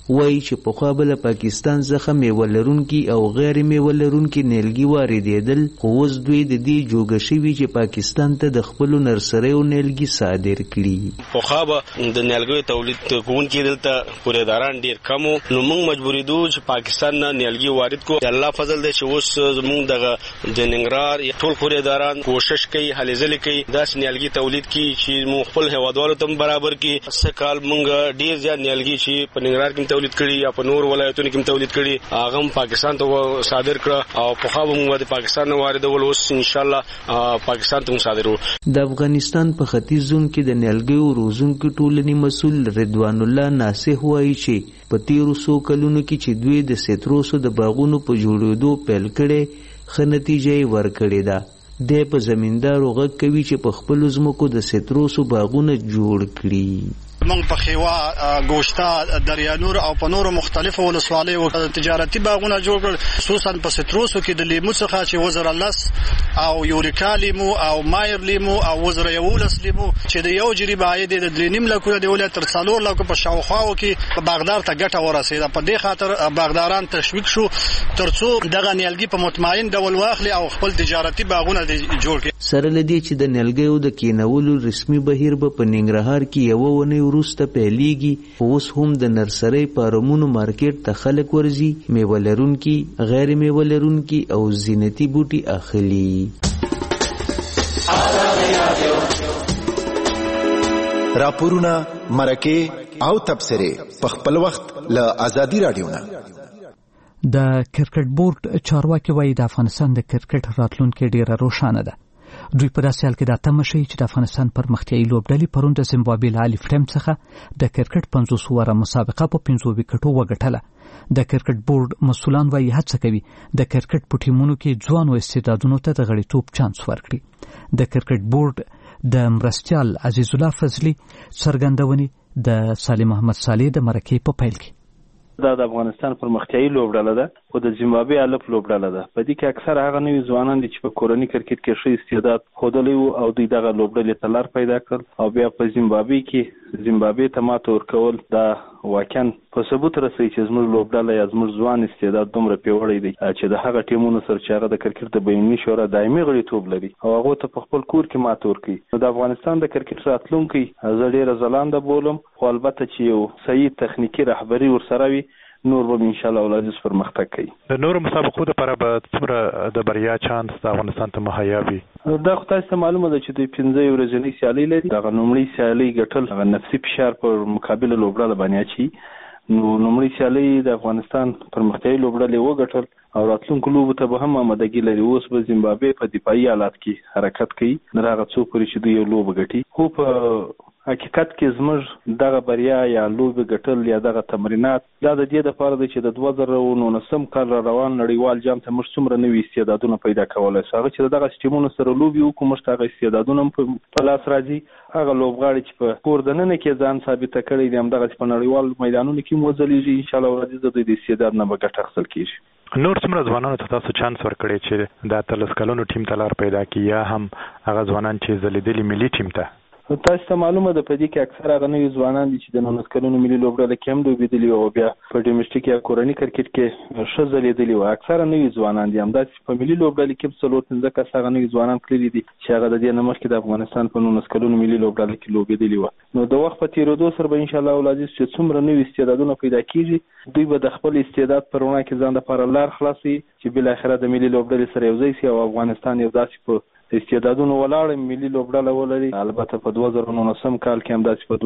وایي چې پخوا به له پاکستان څخه میوه لرونکي او غیر میوه لرونکي نیالګي واردېدل، خو اوس دوی د دې جوګه شوي چې پاکستان ته د خپلو نرسریو نیالګي صادر کړي. پخوا به د نیالګیو تولید کوونکي دلته پوریداران ډېر کم وو، نو موږ مجبورېدو چې پاکستان نه نیالګي وارد کړو. الله فضل دی چې اوس زموږ دغه د ننګرهار ټول پوریداران کوشش کوي، هلې ځلې کوي داسې نیالګي تولید کړي چې موږ خپل هېوادوالو ته برابر کړي. څه کال موږ ډېر زیات نیالګي چې په ننګرهار کې تولید کړي یا په نور ولایتونو کې تولید کړي هغه هم پاکستان ته صادر کړه، او پخوا به موږ د پاکستان نه واردول، اوس انشاءالله پاکستان ته صادرو. د افغانستان په ختیځ زون کې د نیالګیو روزونکو ټولنې مسؤل رضوان الله ناصح وایي چې په تیرو څو کلونو کې چې دوی د سیتروسو د باغونو په جوړېدو پیل کړي ښه نتیجه یې ورکړې ده. دی په زمیندارو غږ کوي چې په خپلو ځمکو د سیتروسو باغونه جوړ کړي. موږ په خیوا، ګوشتا، دریانور او په نورو مختلفو ولسوالیو تجارتي باغونه جوړ کړل، خصوصا په سیتروسو کې د لیمو څخه چې وزر لس او یوریکا لیمو او مایر لیمو او وزر 11 لیمو چې د یو جریب عاید د 3.5 لک د ولایت تر 4 لک په شاوخواو کې په باغدار ته ګټه ورسېده. په دې خاطر باغداران تشویق شو ترڅو دغه نیالګي په مطمئن ډول واخلي او خپل تجارتي باغونه جوړ کړي. سره لدی چې د نیالګیو د کینولو رسمي بهیر به په ننګرهار کې یو ونې وروسته پیلیږي، اوس هم د نرسرۍ فارمونو مارکیټ ته خلک ورځي، میوه لرونکي، غیر میوه لرونکي او زینتي بوټي اخلي. راپورونه، مرکې او تبصرې په خپل وخت له ازادي رادیو نه. د کرکټ بورډ چارواکي وایي د افغانستان د کرکټ راتلونکې ډیره روښانه ده. دوی په داسې حال کې دا تمه شي چې د افغانستان پرمختیایي لوبډلې پرون د زیمبابوې له الف ټایم څخه د کرکټ 500 اووره مسابقه په 5 وکټو وګټله. د کرکټ بورډ مسؤلان وایي هڅه کوي د کرکټ په ټیمونو کې ځوانو استعدادونو ته د غړیتوب چانس ورکړي. د کرکټ بورډ د مرستیال عزیز الله فضلي څرګندونې د سالم محمد صالح د مرکې په پیل کې. دا د افغانستان پرمختیایي لوبډله ده، خو د زیمبابوې الف لوبډله ده. په دې کې اکثر هغه نوي ځوانان دي چې په کورني کرکټ کې ښه استعداد ښودلی وو او دوی دغه لوبډلې ته لار پیدا کړل، او بیا په زیمبابوې کې زیمبابوې ته ماته ورکول دا واقعا په ثبوت رسوي چې زموږ لوبډله یا زموږ ځوان استعداد دومره پیاوړی دی چې د هغه ټیمونو سره چې هغه د کرکټ د بینالمللي شورا دایمي غړیتوب لري او هغه ته په خپل کور کې ماته ورکوي. نو د افغانستان د کرکټ راتلونکی زه ډېره ځلانده بولم، خو البته چې یو صحیح تخنیکي رهبري ورسره وي نور به ان شاء الله ولادیس پرمختګ کوي. د نورو مسابقو لپاره به څومره د بریا چانس د افغانستان ته مهیا وي؟ دا خو تاسو ته معلومه ده چې دوی 15 ورځنۍ سیالۍ لري. دغه لومړۍ سیالۍ ګټل هغه نفسي فشار پر مقابله لوبډله باندې اچي. نو لومړۍ سیالۍ د افغانستان پرمختیایي لوبډلې وګټل او راتلونکو لوبو ته به هم آمادګي لري. اوس به زیمبابوې په دفاعي حالات کې حرکت کوي تر هغه څو پورې چې دوی یو لوبه ګټي. خو په حقیقت کې زموږ دغه بریا یا لوبې ګټل یا دغه تمرینات دا د دې لپاره دی چې د 2019 کال روان نړیوال جام ته موږ څومره نوي استعدادونه پیدا کولای شو. هغه چې دغه ټیمونو سره لوبي وکړو موږ ته هغه استعدادونه په لاس راځي. هغه لوبغاړي چې په کور دننه کې ځان ثابته کړي دي همدغه په نړیوال میدانونو کې موځلېږي. ان شاء الله ورځي د دوی د استعداد نه به ګټه اخیستل کیږي. نور څومره ځوانانو ته تاسو چانس ورکړی چې د 13 کلونو ټیم ته لار پیدا کړي یا هم هغه ځوانان چې ځلیدلي ملي ټیم ته؟ تاسو ته معلومه ده په دې کې اکثر هغه نوي ځوانان دي چې د 19 کلونو ملي لوبډله کې هم لوبېدلي او بیا په ډومېسټیک یا کورني کرکټ کې ښه ځلیدلي وو. اکثر نوي ځوانان دي همداسې په ملي لوبډلې کې 15 کس هغه نوي ځوانان تللي دي چې هغه د دې نه مخکې د افغانستان په 19 کلونو ملي لوبډله کې لوبېدلي وو. نو د وخت په تېرېدو سره به ان شاء الله ولادیس چې څومره نوي استعدادونه پیدا کیږي دوی به د خپل استعداد پر وړاندې کې ځان لپاره لار خلاصوي چې بالاخره د ملي لوبډلې سره یوځای شي او افغانستان یو داسې په استعدادونو ولاړ ملي لوبډله ولري. البته په 2019 کال کې هم داسې په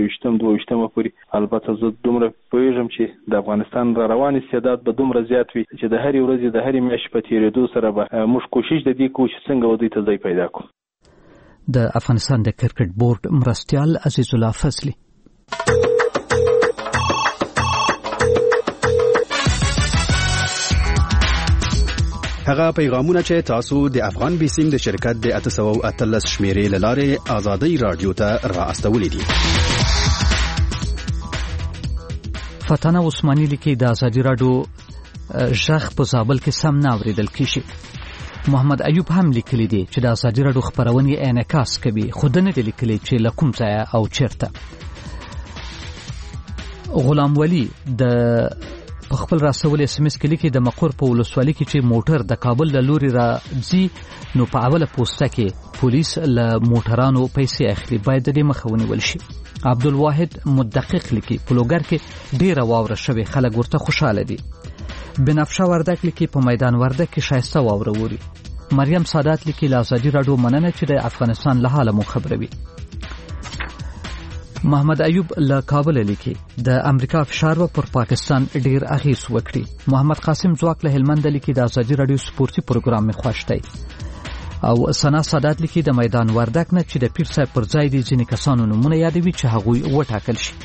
2022 پورې البته زه دومره پوهېږم چې د افغانستان را روان استعداد به دومره زیات وي چې د هرې ورځې د هرې میاشتې په تېرېدو سره به موږ کوشش د دې کوو چې څنګه دوی ته ځای پیدا کړو. د افغانستان د کرکټ بورډ مرستیال عزیز الله فضلي. هغه پیغامونه چې تاسو د افغان بیسیم د شرکت د 813 شمیرې لاره آزادۍ رادیو ته را استولې دي. فتانه عثماني لیکي د آزادۍ رادیو ژغ په زابل کې سم نه اوریدل کیږي. محمد ایوب هم لیکلی دی چې د آزادۍ رادیو خبرونه انعکاس کوي خو نه دی لیکلی چې له کوم ځای او چیرته. غلام ولی د خپل راسول اس ام اس کې لیکي د مقر په ولسوالۍ کې چې موټر د کابل له لوري راځي نو په اوله پوسټه کې پولیس له موټرانو پیسې اخلي، باید د دې مخه ونیول شي. عبدالواحد مدقق لیکي په لوګر کې ډیره واوره شوې، خلک ورته خوشاله دي. بنفشه وردک لیکي په میدان وردک کې شایسته واوره ووري. مریم سادات لیکي له ازادي راډیو مننه چې د افغانستان له حاله مو خبروي. محمد ایوب له کابل لیکي د امریکا فشار پر پاکستان ډیر اغیز وکړي. محمد قاسم ځواک له هلمند لیکي د ازادي راډیو سپورتي پروګرام می خوښ دی. او سنا سادات لیکي د میدان وردک نه چې د پیر صاحب پر ځای دي ځینې کسانو نمونه یادوي چې هغوی وټاکل شي.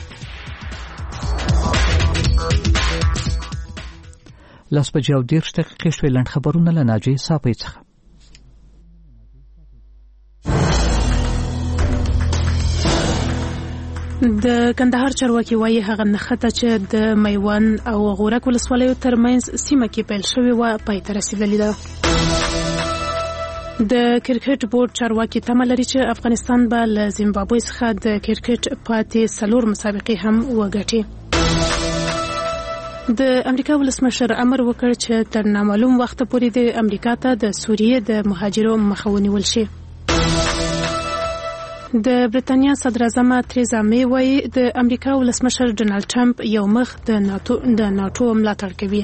لاس بجې او 10 دقیقې شوې. لنډ خبرونه له ناجیې صافۍ څخه. د کندهار چارواکي وایي هغه نښته چې د میوند او غورک ولسوالیو ترمنځ سیمه کې پیل شوې وه پای ته رسېدلې ده. د کرکټ بورډ چارواکي تمه لري چې افغانستان به له زیمبابوې څخه د کرکټ پاتې 4 مسابقې هم وګټي. د امریکا ولسمشر امر وکړ چې تر نامعلوم وخت پورې د امریکا ته د سوریې د مهاجرو مخه ونیول شي. د برتانیا صدر اعظم تریزا می وایي د امریکا ولسمشر ډونالد ټرمپ یو مخ د ناتو ملاتړ کوي.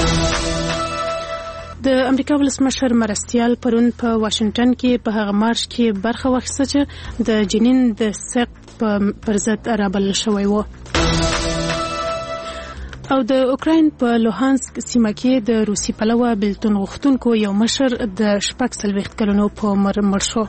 د امریکا ولسمشر مرستیال پرون په واشنگټن کې په هغه مارش کې برخه واخیسته چې د جنین د سقط پر ضد رابلل شوی و. او د اوکراین په لوهانسک سیمه کې د روسي پلوه بېلتون غوښتونکو یو مشر د 46 کلونو په عمر مړ شو.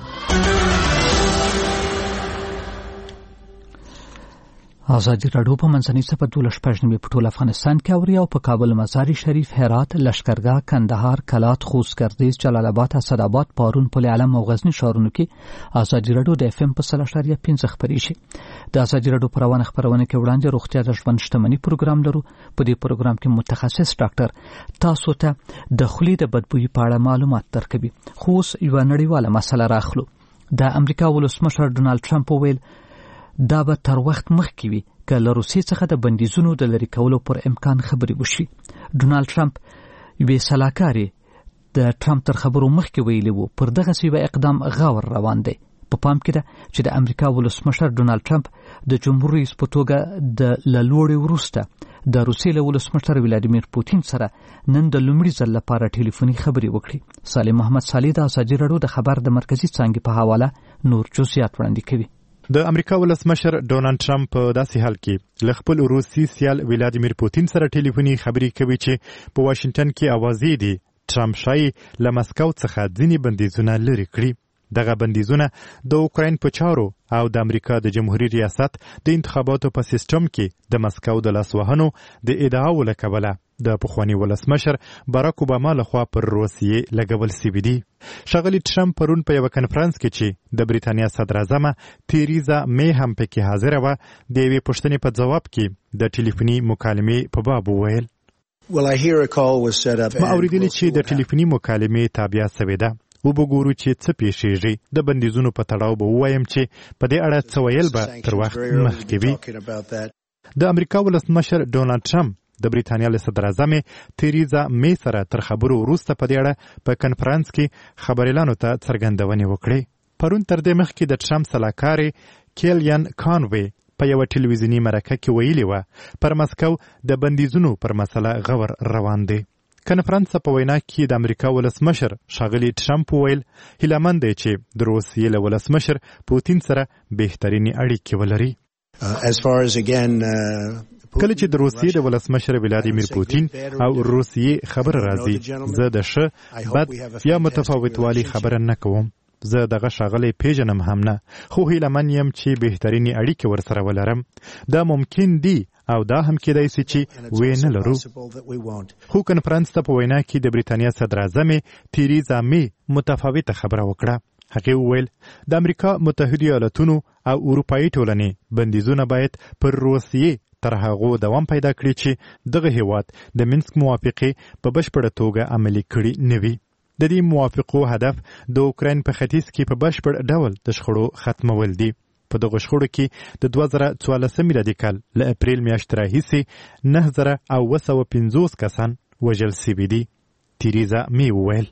ازادي راډیو په منځنۍ صفه 12 په ټول افغانستان کې اوري او په کابل، مزار شریف، هرات، لشکرګاه، کندهار، کلات، خوست، ګردیز، جلال آباد، اسداباد، پارون، پل علم او غزنی ښارونو کې ازادي راډیو د FM په 3.5 خبري شي. د ازادي راډیو پروانه خبرونه کې وړاندې روغتیا د ژوند شتمنۍ پروګرام لرو. په دې پروګرام کې متخصص ډاکټر تاسو ته د خولې د بدبویي په اړه معلومات درکوي. خو اوس یو نړیواله مسله راخلو. د امریکا ولسمشر ډونالد ټرمپ ویل دا به تر وخت مخکې وي که له روسیې څخه د بندیزونو د لرې کولو پر امکان خبرې وشي. ډونالد ټرمپ یوې سلاکارې د ټرمپ تر خبرو مخکې ویلي وو پر دغسې یو اقدام غور روان دی. په پام کې ده چې د امریکا ولسمشر ډونالد ټرمپ د جمهور رئیس په توګه د لوړې وروسته د روسیې له ولسمشر ولادیمیر پوتین سره نن د لومړي ځل لپاره ټلیفوني خبرې وکړي. صالح محمد صالح د ازادي راډیو د خبر د مرکزي څانګې په حواله نور جزئیات وړاندې کوي. د امریکا ولسمشر ډونالد ټرمپ په داسې حال کې له خپل روسي سیال ولادیمیر پوتین سره ټلیفوني خبرې کوي چې په واشنگټن کې اوازې دي ټرمپ شایي له مسکو څخه ځینې بندیزونه لرې کړي. دغه بندیزونه د اوکراین په چارو او د امریکا د جمهوریت ریاست د انتخاباتو په سیستم کې د مسکو د لاسوهنو د ادعاو له کبله د پخواني ولسمشر باراک اوباما لخوا پر روسیې لګول سوي دي. ښاغلي ټرمپ پرون په یوه کنفرانس کې چې د برېټانیا صدر اعظم تریزا می هم پکې حاضره وه د یوې پوښتنې په ځواب کې د ټلیفوني مکالمې په باب وویل ما اورېدلې چې د ټلیفوني مکالمې تابع سوې ده. وبګورو چې څه پیښیږي. د بندیزونو په تړاو به ووایم چې په دې اړه څه ویل به تر وخت مخکې وي. د امریکا ولسمشر ډونالد ټرمپ د برېټانیا له صدر اعظم تریزا می سره تر خبرو وروسته په دې اړه په کنفرانس کې خبريالانو ته څرګندونې وکړې. پرون تر دې مخکې د ټرمپ سلاکارې کیلیان کانوي په یوه ټلویزیوني مرکه کې ویلي وه پر مسکو د بندیزونو پر مسله غور روان دی. کنفرانس په وینا کې د امریکا ولسمشر ښاغلي ټرمپ ویل هیلهمند دی چې د روسیې له ولسمشر پوتین سره بهترینې اړیکې ولري. کله چې د روسیې د ولسمشر ولادیمیر پوتین او روسیې خبره راځي زه د ښه بد یا متفاوت والی خبره نه کوم. زه دغه ښاغلی پیژنم هم نه، خو هیلهمن یم چې بهترینې اړیکې ورسره ولرم. دا ممکن دی او دا هم کېدای شي چې وې نه لرو. خو کنفرانس ته په وینا کې د برېټانیا صدر اعظم تریزا می متفاوته خبره وکړه. هغې وویل د امریکا متحده ایالاتونو او اروپایي ټولنې بندیزونه باید پر روسیې تر هغو دوام پیدا کړي چې دغه هیواد د منسک موافقې په بشپړه توګه عملي کړي نه وي. د دې موافقو هدف د اوکراین په ختیځ کې په بشپړ ډول د شخړو ختمول دي. په دغه شخړو کې د 2014 میلادي کال له اپریل میاشتې راهیسې 9750 کسان وژل شوي دي. تیریزا می وویل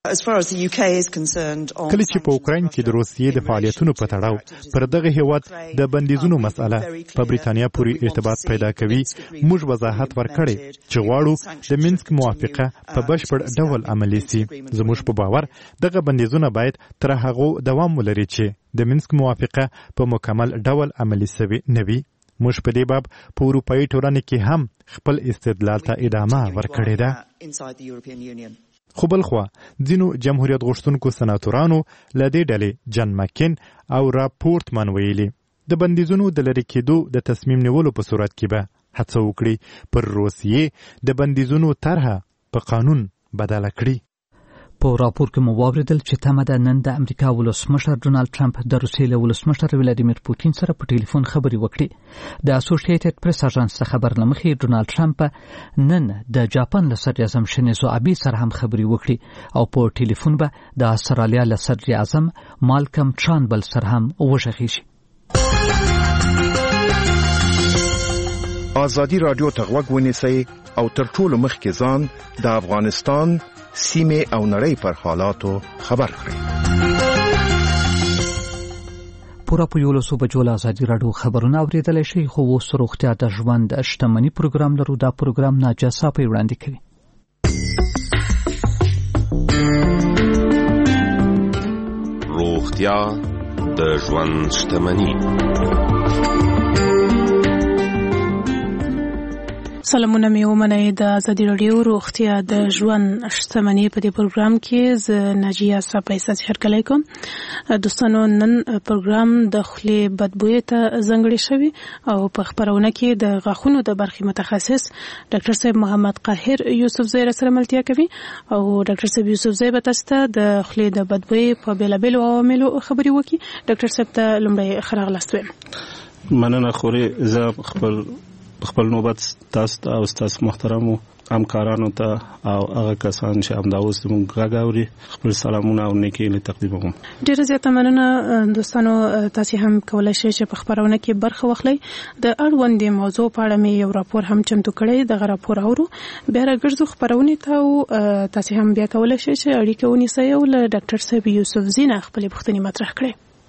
کله چې په اوکراین کې د روسیې د فعالیتونو په تړاو پر دغه هیواد د بندیزونو مسأله په بریتانیا پورې ارتباط پیدا کوي، موږ وضاحت ورکړی چې غواړو د مینسک موافقه په بشپړ ډول عملي سي. زموږ په باور دغه بندیزونه باید تر هغه دوام ولري چې د مینسک موافقه په مکمل ډول عملي سوي نه وي. موږ په دې باب په اروپایي ټولنه کې هم خپل استدلال ته ادامه ورکړې ده. خو بلخوا ځینو جمهوریت غوښتونکو سناتورانو له دې ډلې جان مکین او راپورټمن ویلي د بندیزونو د لرې کېدو د تصمیم نیولو په صورت کې به هڅه وکړي پر روسیې د بندیزونو طرحه په قانون بدله کړي. په راپور کې مو واوریدل چې تمه ده نن د امریکا ولسمشر ډونالد ټرمپ د روسیې له ولسمشر ولادیمیر پوتین سره په ټلیفون خبرې وکړي. د اسوسییټډ پریس اژانس څخه خبر لمخې ډونالد ټرمپ نن د جاپان له صدر اعظم شینزو آبی سره هم خبرې وکړي او په ټلیفون به د استرالیا له صدر اعظم مالکم ټرانبل سره هم وغږیږي. ازادي رادیو ته غوږ ونیسئ او تر ټولو مخکې ځان د افغانستان سیمه او نړۍ پر حالاتو خبر کړئ. پورا په 11 بجو له ازادي رادیو خبرونه اوریدلای شئ. خو اوس روغتیا د ژوند شتمنۍ پروګرام لرو. دا پروګرام ناجاسا په وړاندې کوي. روغتیا د ژوند شتمنۍ. سلامونه مې ومنئ. د ازادي رادیو روغتیا د ژوند شتمنۍ په دې پروګرام کې زه ناجیه صاحب هرکلی کوم. دوستانو نن پروګرام د خولې بدبویۍ ته ځانګړی شوی او په خبرونه کې د غاښونو د برخې متخصص ډاکټر صاحب محمد قاهر یوسفزی سره ملتیا کوي او ډاکټر صاحب یوسفزی به تاسو ته د خولې د بدبویۍ په بیلابیلو عواملو خبرې وکړي. ډاکټر صاحب ته لومړی ښه راغلاست وایم. مننه. خوري زه خپل نوبت تاسو ته او تاسو محترمو همکارانو ته او هغه کسان چې هم دا اوس موږ غاوري خپل سلامونه او نیکی له تقدیموم. ډیره زیاته مننه. دوستانو تاسو هم کولای شئ چې په خبرونه کې برخه واخلئ. د اړوندې موضوع په اړه مې یو راپور هم چمتو کړی. دغه راپور اورو بیا راګرځو خبرونه ته او تاسو هم بیا کولای شئ چې اړیکه ونیسئ او له ډاکټر صاحب یوسفزی نه خپل پوښتنې مطرح کړئ.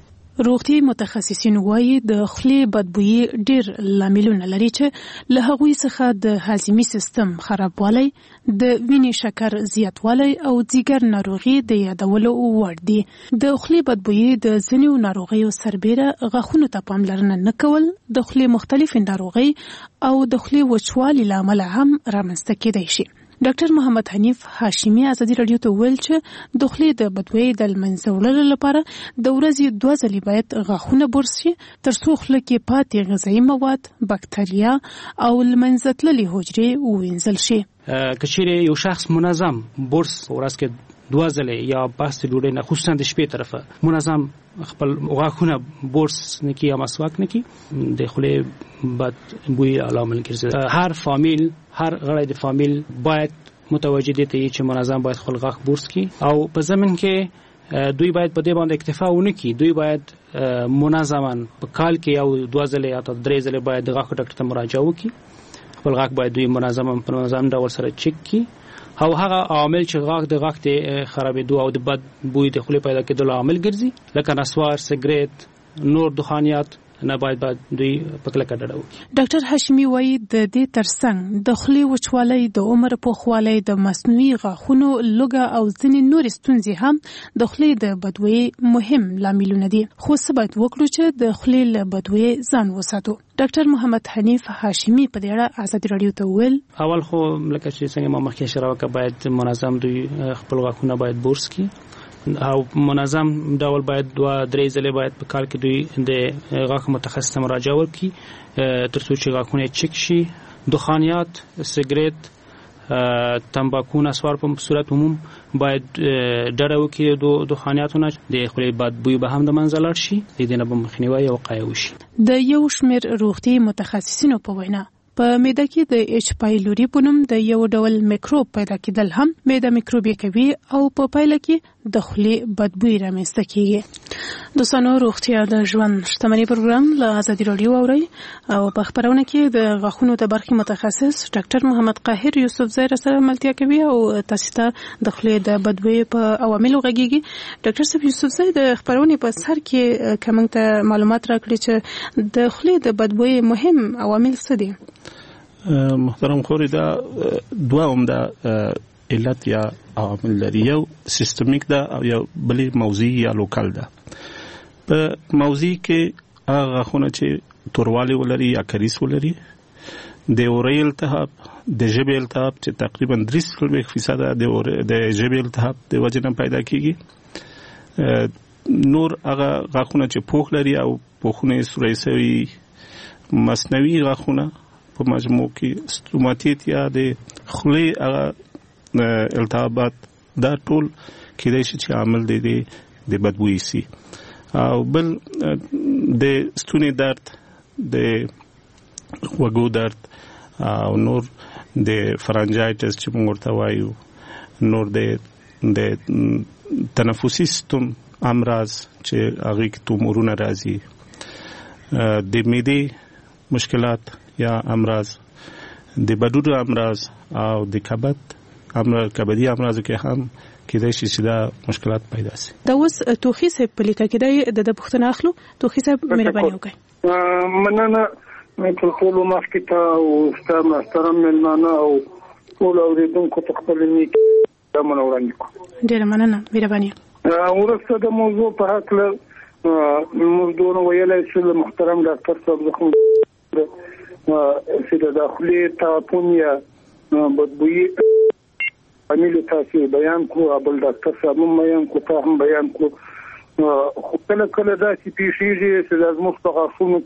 روغتي متخصصین وایي د خولې بدبویي ډېر لاملونه لري چې له هغوی څخه د هاضمي سیستم خرابوالی، د وینې شکر زیاتوالی او ځیګر ناروغي د یادولو وړ دي. د خولې بدبویي د ځینو ناروغیو سربیره غاښونو ته پاملرنه نه کول، د خولې مختلفې ناروغۍ او د خولې وچوالي له امله هم رامنځته کېدای شي. ډاکټر محمد حنیف هاشمی ازادي رادیو ته ویل چې د خولې د بدبویۍ د منځه وړلو لپاره د ورځې 2 ځلې باید غاښونه برس شي ترڅو خوله کې پاتې غذایي مواد، بکتریا او منځه تللې حجرې ووینځل شي. که چیرې یو شخص منظم برس ورځ کې 2 ځلې یا بس ډوډۍ نه خصوصا د شپې طرفه منظم خپل غاښونه برس نکي یا مسواک نکي د خولې بد بوی علامه ګرځي. هر فامیل، هر غړی د فامیل باید متوجه دي چې منظم باید خپل غاښ برس کړي او په ضمن کې دوی باید په دې باندې اکتفا ونه کړي. دوی باید منظما په کال کې یو 2 ځلې یا 3 ځلې باید د غاښ ډاکټر ته مراجعه وکړي. خپل غاښ باید دوی منظم ډول سره چک کړي او هغه عوامل چې غاښ د خرابېدو او د بد بوی د خولې پیدا کېدو عامل ګرځي لکه نسوار، سګریټ، نور دخانیات نه باید دوی په کلکه ډډه وکړي. ډاکټر هاشمی وایي د دې ترڅنګ د خولې وچوالی، د عمر پوخوالی، د مصنوعي غاښونو لوګه او ځینې نورې ستونزې هم د خولې د بدبویۍ مهم لاملونه دي. خو څه باید وکړو چې د خولې له بدبویۍ ځان وساتو؟ ډاکټر محمد حنیف هاشمی په دې اړه ازادي رادیو ته ویل اول خو لکه چې څنګه ما مخکې اشاره وکړه باید منظم دوی خپل غاښونه باید برس کړي او منظم ډول باید 2-3 ځلې باید په کال کې دوی د غاښ متخصص ته مراجعه وکړي ترڅو چې غاښونه چک شي. دخانیات، سګریټ، تمباکو، نسوار په صورت عموم باید ډډه وکړي د دخانیاتونه. د خولې بد بوی به هم د منځه لاړ شي، د دې نه به مخنیوی او وقایه وشي. د یو شمېر روغتي متخصصینو په وینا په معده کې د اچ پایلوري په نوم د یو ډول میکروب پیدا کېدل هم معده میکروبي کوي او په پایله کې د خولې بدبوی رامنځته کیږي. دوستانو روغتیا د ژوند شتمنۍ پروګرام له ازادي رادیو اوري او په خبرونه کې د غاښونو د برخې متخصص ډاکټر محمد قاهر یوسفزی سره ملتیا کوي او تاسو ته د خولې د بدبوی په عواملو غږیږي. ډاکټر صاحب یوسفزی د خبرونه په سر کې کومه ته معلومات راکړي چې د خولې د بدبوی مهم عوامل څه دي؟ محترم خوري دا دوه عمده علت یا عوامل لري. یو سیستمیک ده او یو بلی موضعي یا لوکال ده. په موضعي کې هغه غاښونه چې توروالی ولري یا کریس ولري، د اوري التهاب، د ژبې التهاب چې تقریبا 30% د ژبې التهاب د وجه نه پیدا کیږي. نور هغه غاښونه چې پوښ لري او پوښونه سوري سوي مصنوعي غاښونه په مجموع کې ستوماتیت یا د خولې هغه التهابات دا ټول کېدای شي چې عامل دی د بدبویي سي. او بل د ستوني درد، د وګو درد او نور د فرانجایټس چې موږ ورته وایو، نور د تنفسي سیستم امراض چې هغه کې تومورونه راځي، د معدې مشکلات یا امراض، د بډوډو امراض او د کبدي امراض کې هم کېدای شي چې دا مشکلات پیدا شي. دا اوس توخي صاحب په لیکه کې د پښتنه اخلو. توخي صاحب مهرباني وکړئ. مننه ټول مافکې ته او ستاسو محترم مېلمانه او ټول اوریدونکو ته خپل نیک وړاندې کوم. ډېره مننه، مهرباني. ورسته د موضوع په حق موږ دوه ویلای چې محترم ډاکټر صاحب چې د داخلي تعفن یا بدبویي عامل تاسو بیان کو، ابل ډاکټر صاحب هم بیان کو، ته هم بیان کو. خو کله کله دا چې پیښیږي چې د زموږ په غاښونو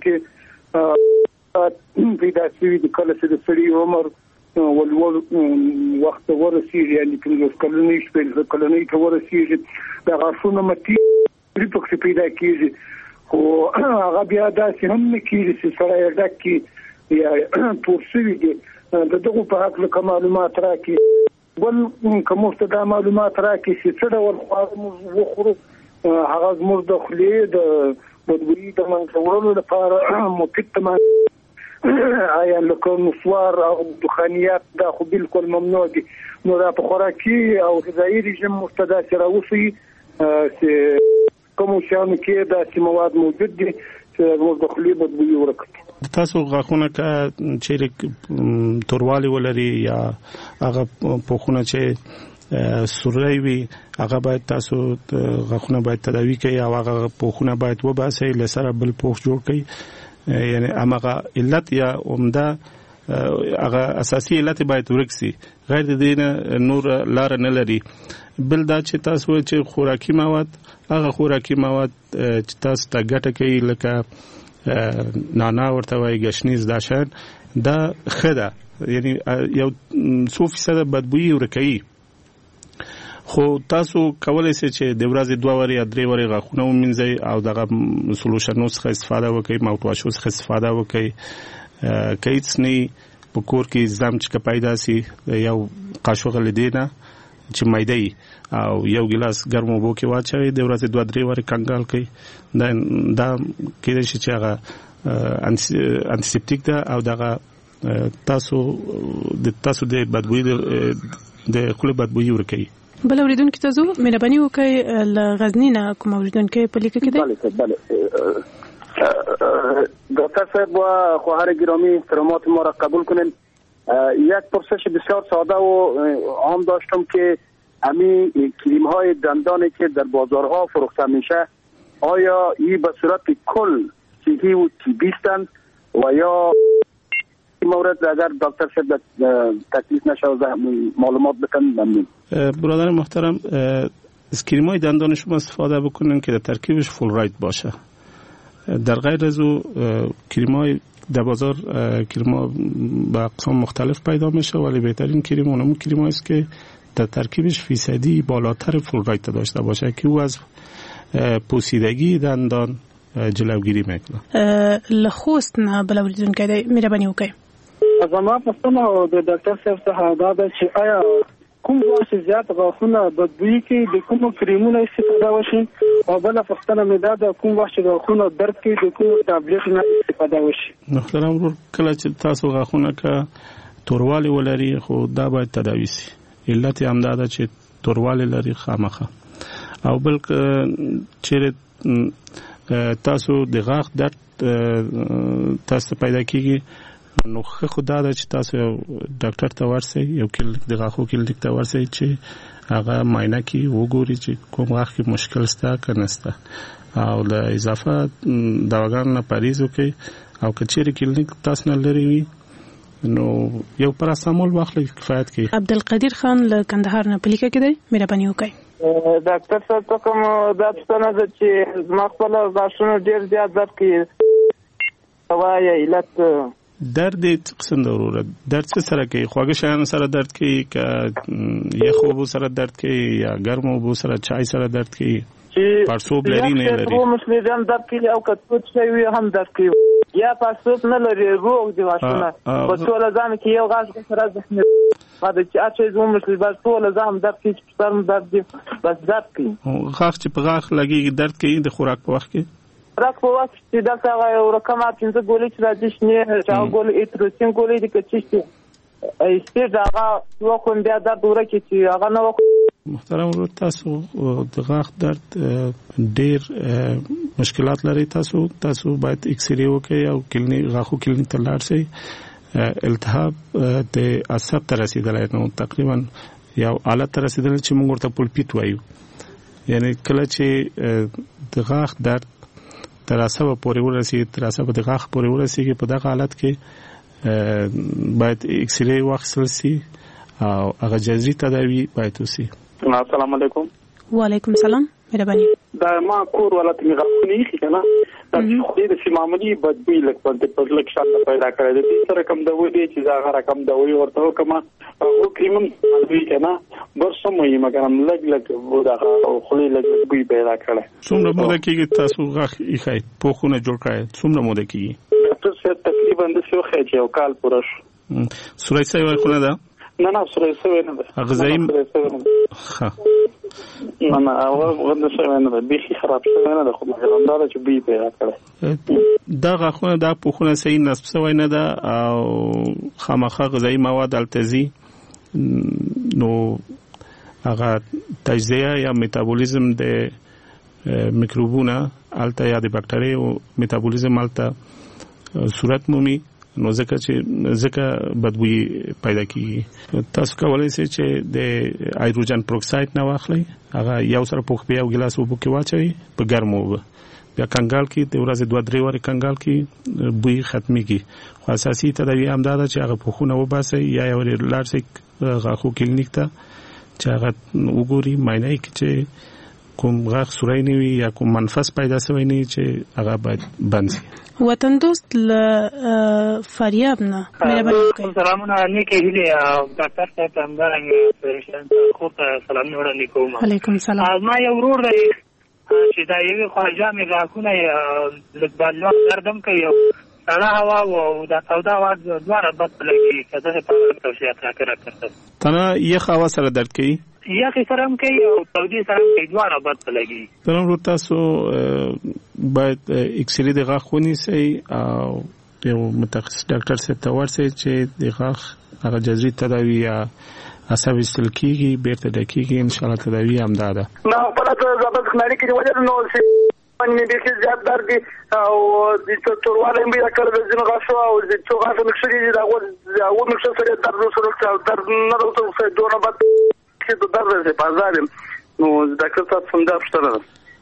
کې پیدا شوي د کله چې د سړي عمر ولول وخت ورسیږي، یعنې 15 کلنۍ 16 کلنۍ ته ورسیږي، د غاښونو مټي پکې پیدا کیږي. خو هغه بیا داسې هم نه کیږي چې سړی ډک کړي یا تور شوي دي. د دغو په هکله معلومات راکړي. بل که موږ ته دا معلومات راکړي چې څه ډول خواړه موږ وخورو هغه زموږ د خولې د بدبویي د منځه وړلو لپاره مفید تمام آیا لکه نسوار او دخانیات دا خو بالکل ممنوع دي. نو دا په خوراکي او غذایي رژیم موږ ته داسې راوښیي چې کومو شیانو کې داسې مواد موجود دي چې موږ د خولې بدبویي ورکړي. تاسو غاښونه چې توروالی ولري یا هغه پوښونه چې سوري وي، هغه باید تاسو غاښونه باید تداوی کړئ او هغه پوښونه باید وباسئ، له سره بل پوښ جوړ کړئ. یعنی هغه علت یا عمده هغه اساسي علت باید ورک سي، غیر د دې نور لار نه لري. بل دا چې تاسو چې خوراکي مواد، هغه خوراکي مواد چې تاسو ته ګټه کوي لکه نانا ورته وایي، ګشنیز، دا شان دا خده، یعنی یو 100% بدبویي ورکوي. خو تاسو کولای شئ چې د ورځې 2 واري یا 3 واري غاښونه ومینځئ او دغه سولوشنو څخه استفاده وکړئ، ماوتواشو څخه استفاده وکړئ. که هیڅ نه په کور کې زم چې پیدا سي، یو قاشوغه لیدنه چې مایدای او یو ګلاس ګرم اوبو کې واچوي، د ورځې 2-3 واري کنګال کړئ. دا کېدای شي چې هغه انټیسپټیک ده او دغه تاسو د بدبویي د خولې بدبویي ورکوي. بل اوریدونکو ته زو مهرباني وکړئ له غزنی نه کوم اوریدونکو په لیکه کې دی. بله دکتر صاحب و خواهر گرامی احترامات ما را قبول کنین. یک پرسش بسیار ساده و عام داشتم که همین کریم های دندانی که در بازارها فروخته میشه آیا این به صورت کل صحی و طبی هستند و یا این مورد اگر دکتر صاحب تکلیف نشه معلومات بکنن ممنون. برادر محترم، از کریم های دندان شما استفاده بکنن که در ترکیبش فلوراید باشه. در غیر از او کریم های در بازار کریم ها به اقسام مختلف پیدا میشه، ولی بهترین کریم اونمون کریم است که در ترکیبش فیصدی بالاتر فلوراید داشته باشه که او از پوسیدگی دندان جلوگیری میکنه. لخوست نه بلوریدون که مهربانی وکړئ. زما پوښتنه د ډاکټر صاحب څخه دا ده چې آیا کوم وخت زیات غاښونه بدبوي کوي د کوم کریمونو استفاده وشي او بل پښتنه مې دا کوم وخت غاښونه درد کوي د کوم ټابلیټ نه استفاده وشي. محترم ورور کله چې تاسو غاښونه کا توروالی ولري خو دا باید تداوی شي. علت یې همدا ده چې توروالی لري خامخه او بل چې تاسو د غاښ درد تاسو پیدا کیږي نو خو دا چې تاسو ډاکټر ته ورسئ یو کلینیک د غاښو کلینیک ته ورسئ چې هغه معاینه کوي وګوري چې کوم غاښ کې مشکل شته که نشته او له اضافه دواګانو نه پرهیز وکړئ او که چیرې کلینیک تاسو نه لرې وي نو یو پاراسټامول واخلئ کفایت کوي. عبدالقدیر خان له کندهار نه په لیکه کې دی مهرباني وکړئ. ډاکټر صاحب ته کوم دا پوښتنه ده چې زما خپل غاښونه ډېر زیات درد کوي وايي علت درد قسم ده وروره درد څه سره کوي خواږه شیانو سره درد کوي که یخ اوبو سره درد کوي یا ګرم اوبو سره چای سره درد کوي پړسوب لري نه لري چې مسلې هم درد کوي او که څه شی وي هم درد کوي یا پړسوب نه لري روغ دي غاښونه په ټول ځان کې یو غاښ سره زخمي ما د چې اچې زوم مسلې بس ټول ځان درد کوي چې سر درد دي بس درد کوي غاښ چې په غاښ لګي درد کوي د خوراک په وخت کې راک په وخت چې دلته یو رقم 15 ګولې چې راځي شنه چا ګولې اتروسین ګولې د کچې ایستې دا یو کوم بیا درد ورکه چې هغه نه محترم ورور تاسو د غاښ درد ډېر مشکلات لري تاسو باید ایکس ری وکړئ او کلینیک غاښو کلینیک ته لاړ شئ. التهاب د عصب ته رسیدلی نو تقریبا یو حالت ته رسیدلی چې موږ ورته پولپیټ وایو یعنی کله چې د غاښ درد تر عصب پورې ورسیږي تر عصب د غاښ پورې ورسیږي په دغه حالت کې باید ایکس ری واخیستل شي او هغه جذري تداوی باید وشي. السلام علیکم. وعلیکم السلام مهرباني. دا ما کور ولته می غاښونه یې کنه دا خو دې چې معمولی بدبوی لکه په لک شاته پیدا کړی دي سره کوم دا وې چې دا رقم دا وې ورته کومه او کریمم دوی کنه برسمې مګرم لګ ودا خو لګ بوی پیدا کړی. څومره موده کېږي تاسو غاښ یې خای پوخونه جوړ کړی څومره موده کېږي؟ ډاکټر صاحب تقریبا د څو خې یو کال پوره شو. سورای سوي خونه ده؟ نه سورای سوي نه ده. غذایی ها نه غوډه شوی نه ده بيخي خراب شوی نه ده خو مګرندار چې بي پیدا کړی دا غاښونه دا پوخونه صحیح نصب شوی نه ده او خامخا غذایی مواد التزي نو هغه تجزیه یا میتابولیزم د میکروبونه الته یا د بکټریو میتابولیزم الته صورت مومي نو ځکه بدبوی پیدا کیږي. تاسو کولای شئ چې د هایدروجن پروکساید نه واخلئ هغه یو سره پوښ بیا یو ګلاس اوبو کې واچوي په ګرمو اوبو بیا کنګال کې د ورځې 2-3 واره کنګال کې بوی ختميږي خو اساسي تداوی همدا ده چې هغه پوښونه وباسي یا یو لاړ شي غاښو کلینیک ته چې هغه وګوري معاینه کوي چې کوم غاښ سورای نه وي یا کوم منفس پیدا شوی نه چې هغه باید بند شي. وطن دوست فریاب نه مهرباني وکړئ. سلامونه نیکه هیله ډاکټر صاحب همدارنګه پرشن خو ته سلام وړاندې کوم. علیکم السلام. ما یو ورور دی چې دا یو خواجه مې غاښونه لږ بالو دردم کوي سړه هوا او دا سودا واز دواره بد لګي کله په توصیه راکړه تنه یخ هوا سره درد کوي یخ سره هم کوي او سعودي سره هم کوي دواره بد لګي. ترنګ تاسو باید ایکس ری د غاښ ونیسئ او یو متخصص ډاکټر سره ته ورسئ چې د غاښ هغه جذري تداوی یا عصب استل کیږي بیرته ډکیږي ان شاء الله تداوی هم ده. نو په تاسو زبر خناري کې وجه نو باندې به کې زیات درد او د تورواله مې کړل د زنه غاښو او د څو غاښو مکسري دا او مکسر سره درد سره درد نه راوته څه دونه بد چې د درد په بازار نو ډاکټر صاحب څنګه پښتنه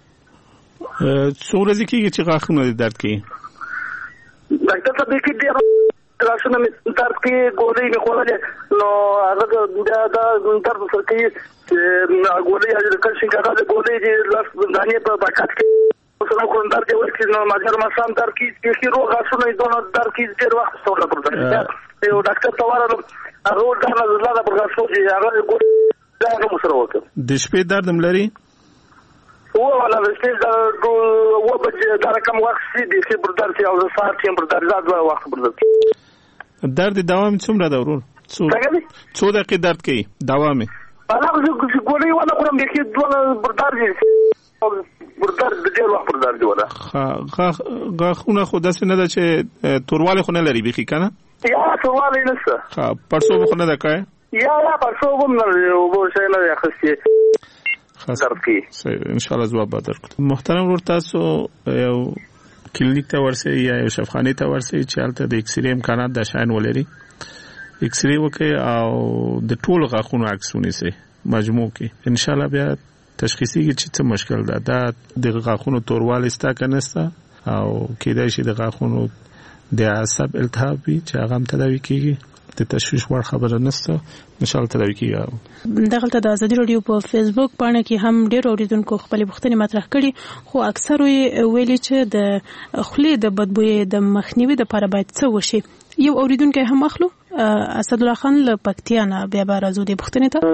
څو ورځې کېږي چې غاښونه درد کوي؟ ډاکټر صاحب کې ډېر غاښونه مې درد کوي ګولۍ مې خوړلې نو هغه دا درد سره کوي چې ګولۍ د کلسیم هغه ګولۍ د لاس دانې په پاکټ کې سره کوم درد ورکړي نو ماجر ما سم درد کې چې روغ غاښونه دونه درد کې ډېر وخت سره پرځي یو ډاکټر ته ورغلم هغه ورته نه زړه پر غاښو چې هغه ګولۍ دا نو سره وکړ. د شپې درد هم لري؟ ولا د شپې درد و بچ دا کوم وخت دي چې پر درد او د ساعت هم پر درد دا وخت پر درد درد دوام څومره ده ورور؟ څو دقیقې درد کوي دوام؟ هغه ګولۍ ولا خورم بیخي دوه بردار دي بردار د ډېر وخت بردار دی ولا غاښونه خو داسې نه ده چې توروالی خو نه لري بیخي که نه یا توروالی نشته پړسوب خو نه ده که یا پړسوب هم نه دی اوبه شی نه دی اخیستې درد کوي انشاءالله ځواب به درکړو محترم ورور تاسو یو کلینیک ته ورسئ یا یو شفاخانې ته ورسئ چې هلته د اکسرې امکانات دا شیان ولري اکسرې وکړئ او د ټولو غاښونو عکس ونیسئ مجموع کې انشاءالله بیا تشخیصیږي چې څه مشکل ده دا د غاښونو توروالی ستا که نسته او کیدای شي د غاښونو د عصب التهاب وي چې هغه هم تداوي کیږي د تشویش وړ خبره نسته انشاءالله تداوي کیږي دغلته د ازادي راډیو په فیسبوک باندې کې هم ډېر اوریدونکو خپل پوښتنې مطرح کړي خو اکثر ویلي چې د خولې د بدبوی د مخنیوي لپاره باید څه وشي یو اوریدونکو هم اخلو اسد الله خان له پکتیا نه بیا به راځو د پوښتنې ته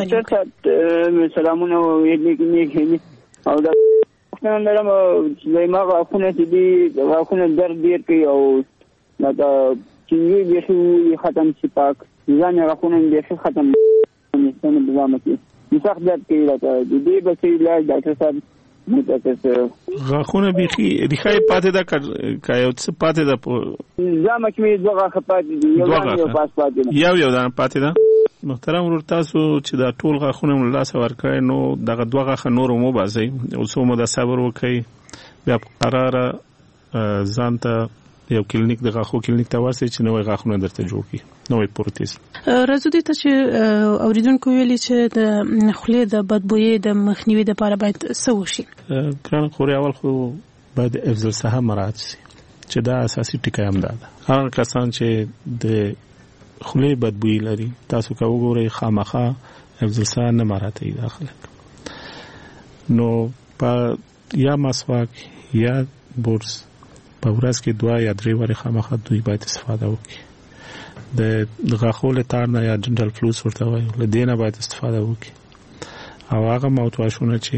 سلامونه ویلي او دا پوښتنه لرم چې ما غاښونه چې دي غاښونه درد ډېر کوي او دا چینګي بیخي ختم شي پاک ځان غاښونه بیخي ختم نشته بزامه کې سخت درد کوي راته د دې بسې علاج ډاکټر صاحب غاښونه بیخي ریښه پاتې ده که یو څه پاتې ده ځامه کې مې دوه غاښه پاتې دي یو دانه یو پاس پاتې ده یو دانه پاتې ده محترم ورور تاسو چې دا ټول غاښونه مو له لاسه ورکړئ نو دغه دوه غاښه نور هم وباسئ یو څو موده صبر وکړئ بیا په قراره ځان ته یو کلینیک د غاښو کلینیک ته ورسئ چې نوی غاښونه درته جوړ کړي نوی پروتیز راځو دې ته چې اوریدونکو ویلي چې د خولې د بدبویي د مخنیوي لپاره باید څه وشي ګرانه خورې اول خو باید حفظ الصحه مراعات شي چې دا اساسي ټکی هم ده هغه کسان چې د خولې بدبویي لري تاسو که وګورئ خامخا حفظ الصحه نه مراعاتوي دا خلک نو په یا مسواک یا برس په ورځ کې 2 یا 3 واره خامخا دوی باید استفاده وکړي د غاښو له تار نه یا ډنټل فلوس ورته وایي له دې نه باید استفاده وکړي او هغه ماوت واشونه چې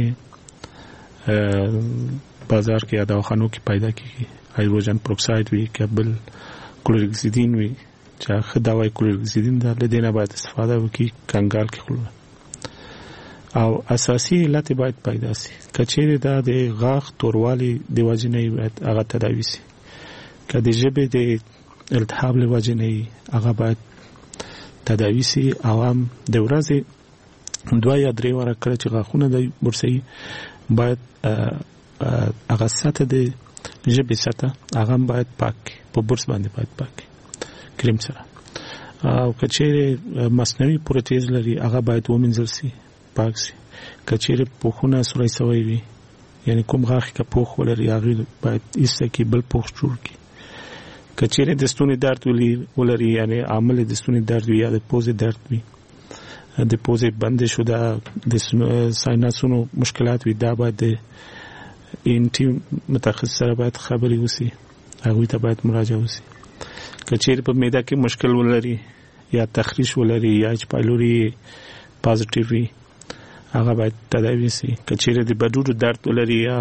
بازار کې یا دواخانو کې پیدا کیږي هایدروجن پروکساید وي کابل کلوریکسیدین وي چې هغه دوايي کلوریکسیدین دا له دې نه باید استفاده وکړي کنګال کې خلک او اساسي علت باید پیدا شي کچېره دا د غاښ توروالی د وجنې باید هغه تداوي شي کله جبه د التهاب له وجنې هغه باید تداوي شي او هم د ورځې 2 یا 3 واره کړه چې غاښونه د برسي باید هغه ساته د جبه ساته هغه باید پاک په برس باندې باید پاک کریم سره او کچېره مصنوعي پروتیز لري هغه باید ومنځل شي پاک شي کچېره پوخونه سوري سوي وي یعنی کوم غاښ کې پوخ ولري هغه باید ایسته کې بل پوخ جوړ کی کچېره د ستوني درد ولري یعنی عامل د ستوني درد یا د پوزې درد وي د پوزې بند شو دا د سایناسونو مشکلات وي دا باید انټي متخصص سره باید خبري وسی هغه ته باید مراجعه وسی کچېره په معده کې مشکل ولري یا تخریش ولري یا اچ پایلوري پازیټیو وي هغه باید تداوی شي کچېره د بدوډو درد ولري یا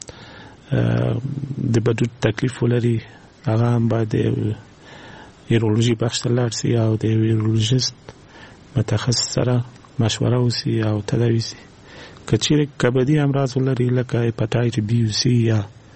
د بدوډ تکلیف ولري هغه هم باید یورولوژي بخش ته لاړ شي او د یورولوژیست متخصص سره مشوره وشي او تداوی شي کچېره کبدي امراض ولري لکه هپاتایټ بي او سي یا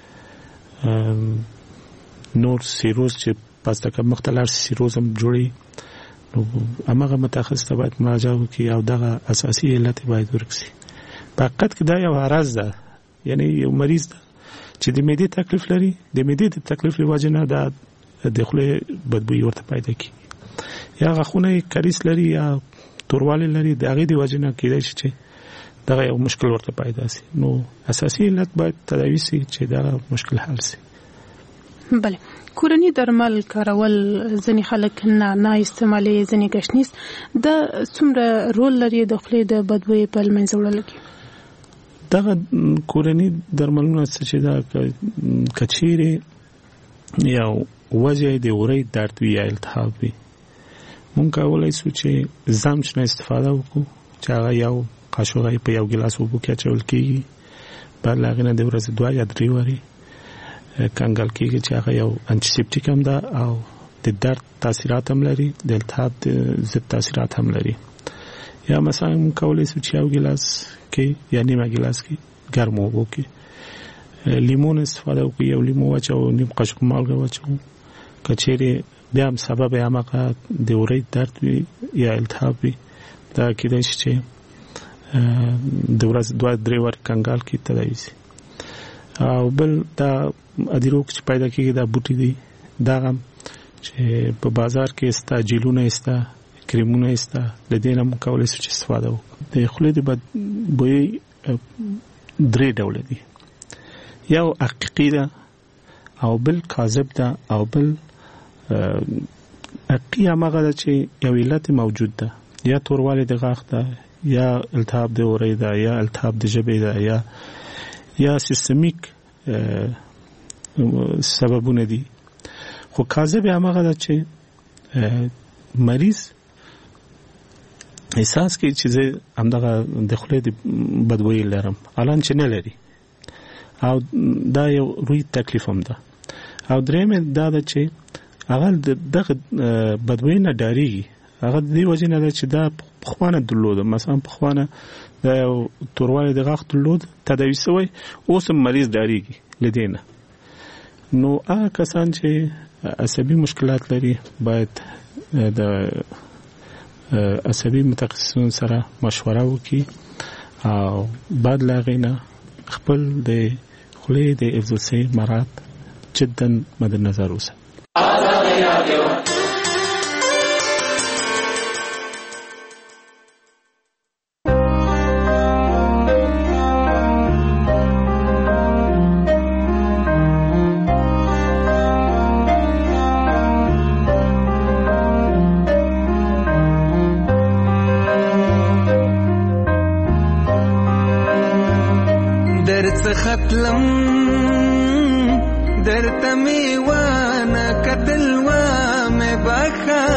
نور سیروز چې پس تک مختلف سیروز هم جوړي امغه متخصص ته باید مراجعه وکړي او دغه اساسي علت باید ورکسي فقط کې دا یو عرض ده یعنی یو مریض ده چې د معدې تکلیف لري د معدې د تکلیف لوجه نه د خولې بدبوی ورته پیدا کی یا غاښونه کریس لري یا توروالی لري د هغه د وجه نه کېدای شي چې دغه یو مشکل ورته پیدا شي نو اساسي علت باید تداوی شي چې دا مشکل حل شي بله کورنی درمل کارول ځنې خلک نه استعمالي ځنې گشنیس د څومره رول لري د خولې د بدبوی په منځوړلو کې دغه کورنی درملونه چې دا کچېره یا وجه د اورۍ درد وی یا التهاب وي مونږ کولای شو چې زمچ نه استفاده وکړو چې هغه یو قاشوغه په یو ګلاس اوبو کې اچول کېږي بعد لاغې نه د ورځې 2 یا 3 واري کنګل کېږي چې هغه یو انټیسپټیک هم ده او د درد تاثیرات هم لري د التهاب ضد تاثیرات هم لري یا مثلا کولای شو چې یو ګلاس کې یا نیمه ګلاس کې ګرم اوبه کې لیمون استفاده وکړي، یو لیمو واچو، نیم قاشق مالګه واچو. کچېرې بیا هم سبب یې هماغه د اورۍ درد وي یا التهاب وي، دا کېدای شي چې د ورځې 2-3 وار کنګال کې تداوي شي. او بل دا ادیروک چې پیدا کېږي دا بوټي دي، دا هم چې په بازار کې استا جیلونه استا کریمونه استا، د دې نه کولای شو چې استفاده وکړو. د خولې د بد بوی 3 ډول دي، یو حقیقي ده او بل کاذب ده او بل حقیقي هغه ده چې یو علت موجود ده، یا توروالی د غاښ ده، یا التهاب د اورۍ ده، یا التهاب د ژبې ده، یا سیستمیک سببونه دي. خو کاذب هغه ده چې مریض احساس کوي چې زه همدغه د خولې د بدبویي لرم، الان چې نه لري، او دا یو روی تکلیف هم ده. او درېمه دا ده چې هغه دغه بدبویي نه ډاریږي، هغه د دې وجې نه ده چې دا پخوانه درلوده، مثلا پخوانه د توروالی د غاښ درلود تداوي شوی، اوس هم مریض ډاریږي له دې نه. نو هغه کسان چې عصبي مشکلات لري باید د عصبي متخصصین سره مشوره وکړي او بعد لا غینا خپل د خولې د حفظ مراد جدا مد نظر اوسه. ختلم درته می وانه کتل و مې بخا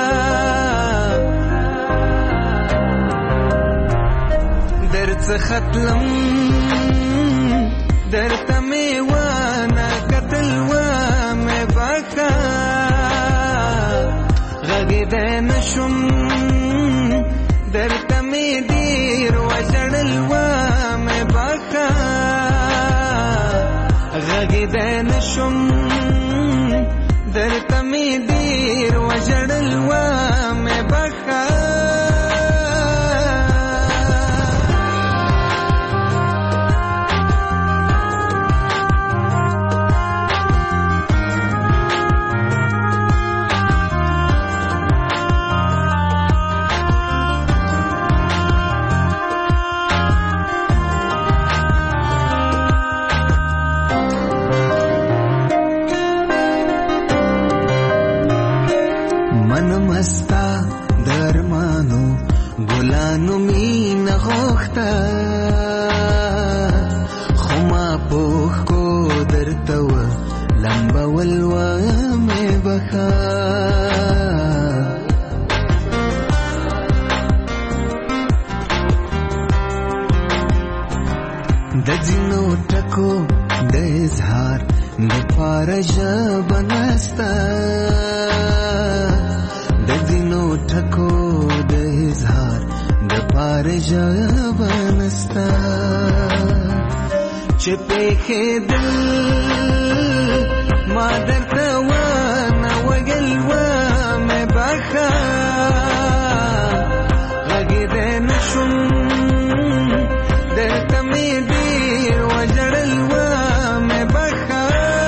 درته ختلم درته می وانه کتل و مې بخا غږ دې نشم درته می ډیر وژړل و مې بخا غږ دې نشم درته می ډیر وژړل و مې بخا ګلانو مینه غوښته خو ما پوښ کو درته و لمبول و مې بخا د ځینو ټکو د اظهار د پاره ژبه نسته د ځینو ټکو د اظهار د پاره ژبه نسته چې پېښېدل ما درته ونه ویل و مې بخا غږ دې نشم درته مې ډېر وژړل و مې بخا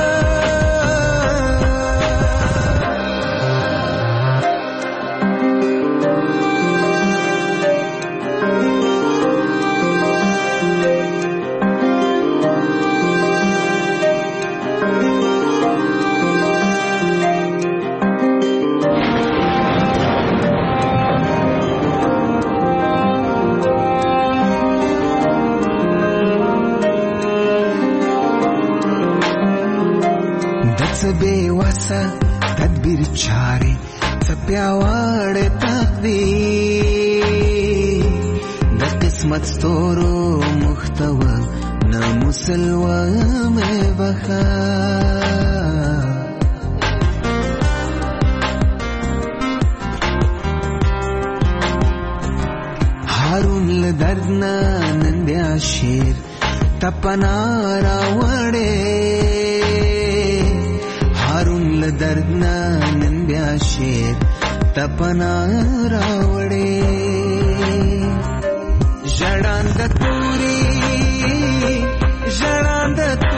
بے واسه تدبیر چاري څپیاوړې تقدیر د قسمت ستورو محتوا نه مسلوه مې بخا هارون له درد نه نن بیا شیر تپنا راوړې هارون له درد نه نن بیا شیر تپنا راوړې ژړاند توري ژړاند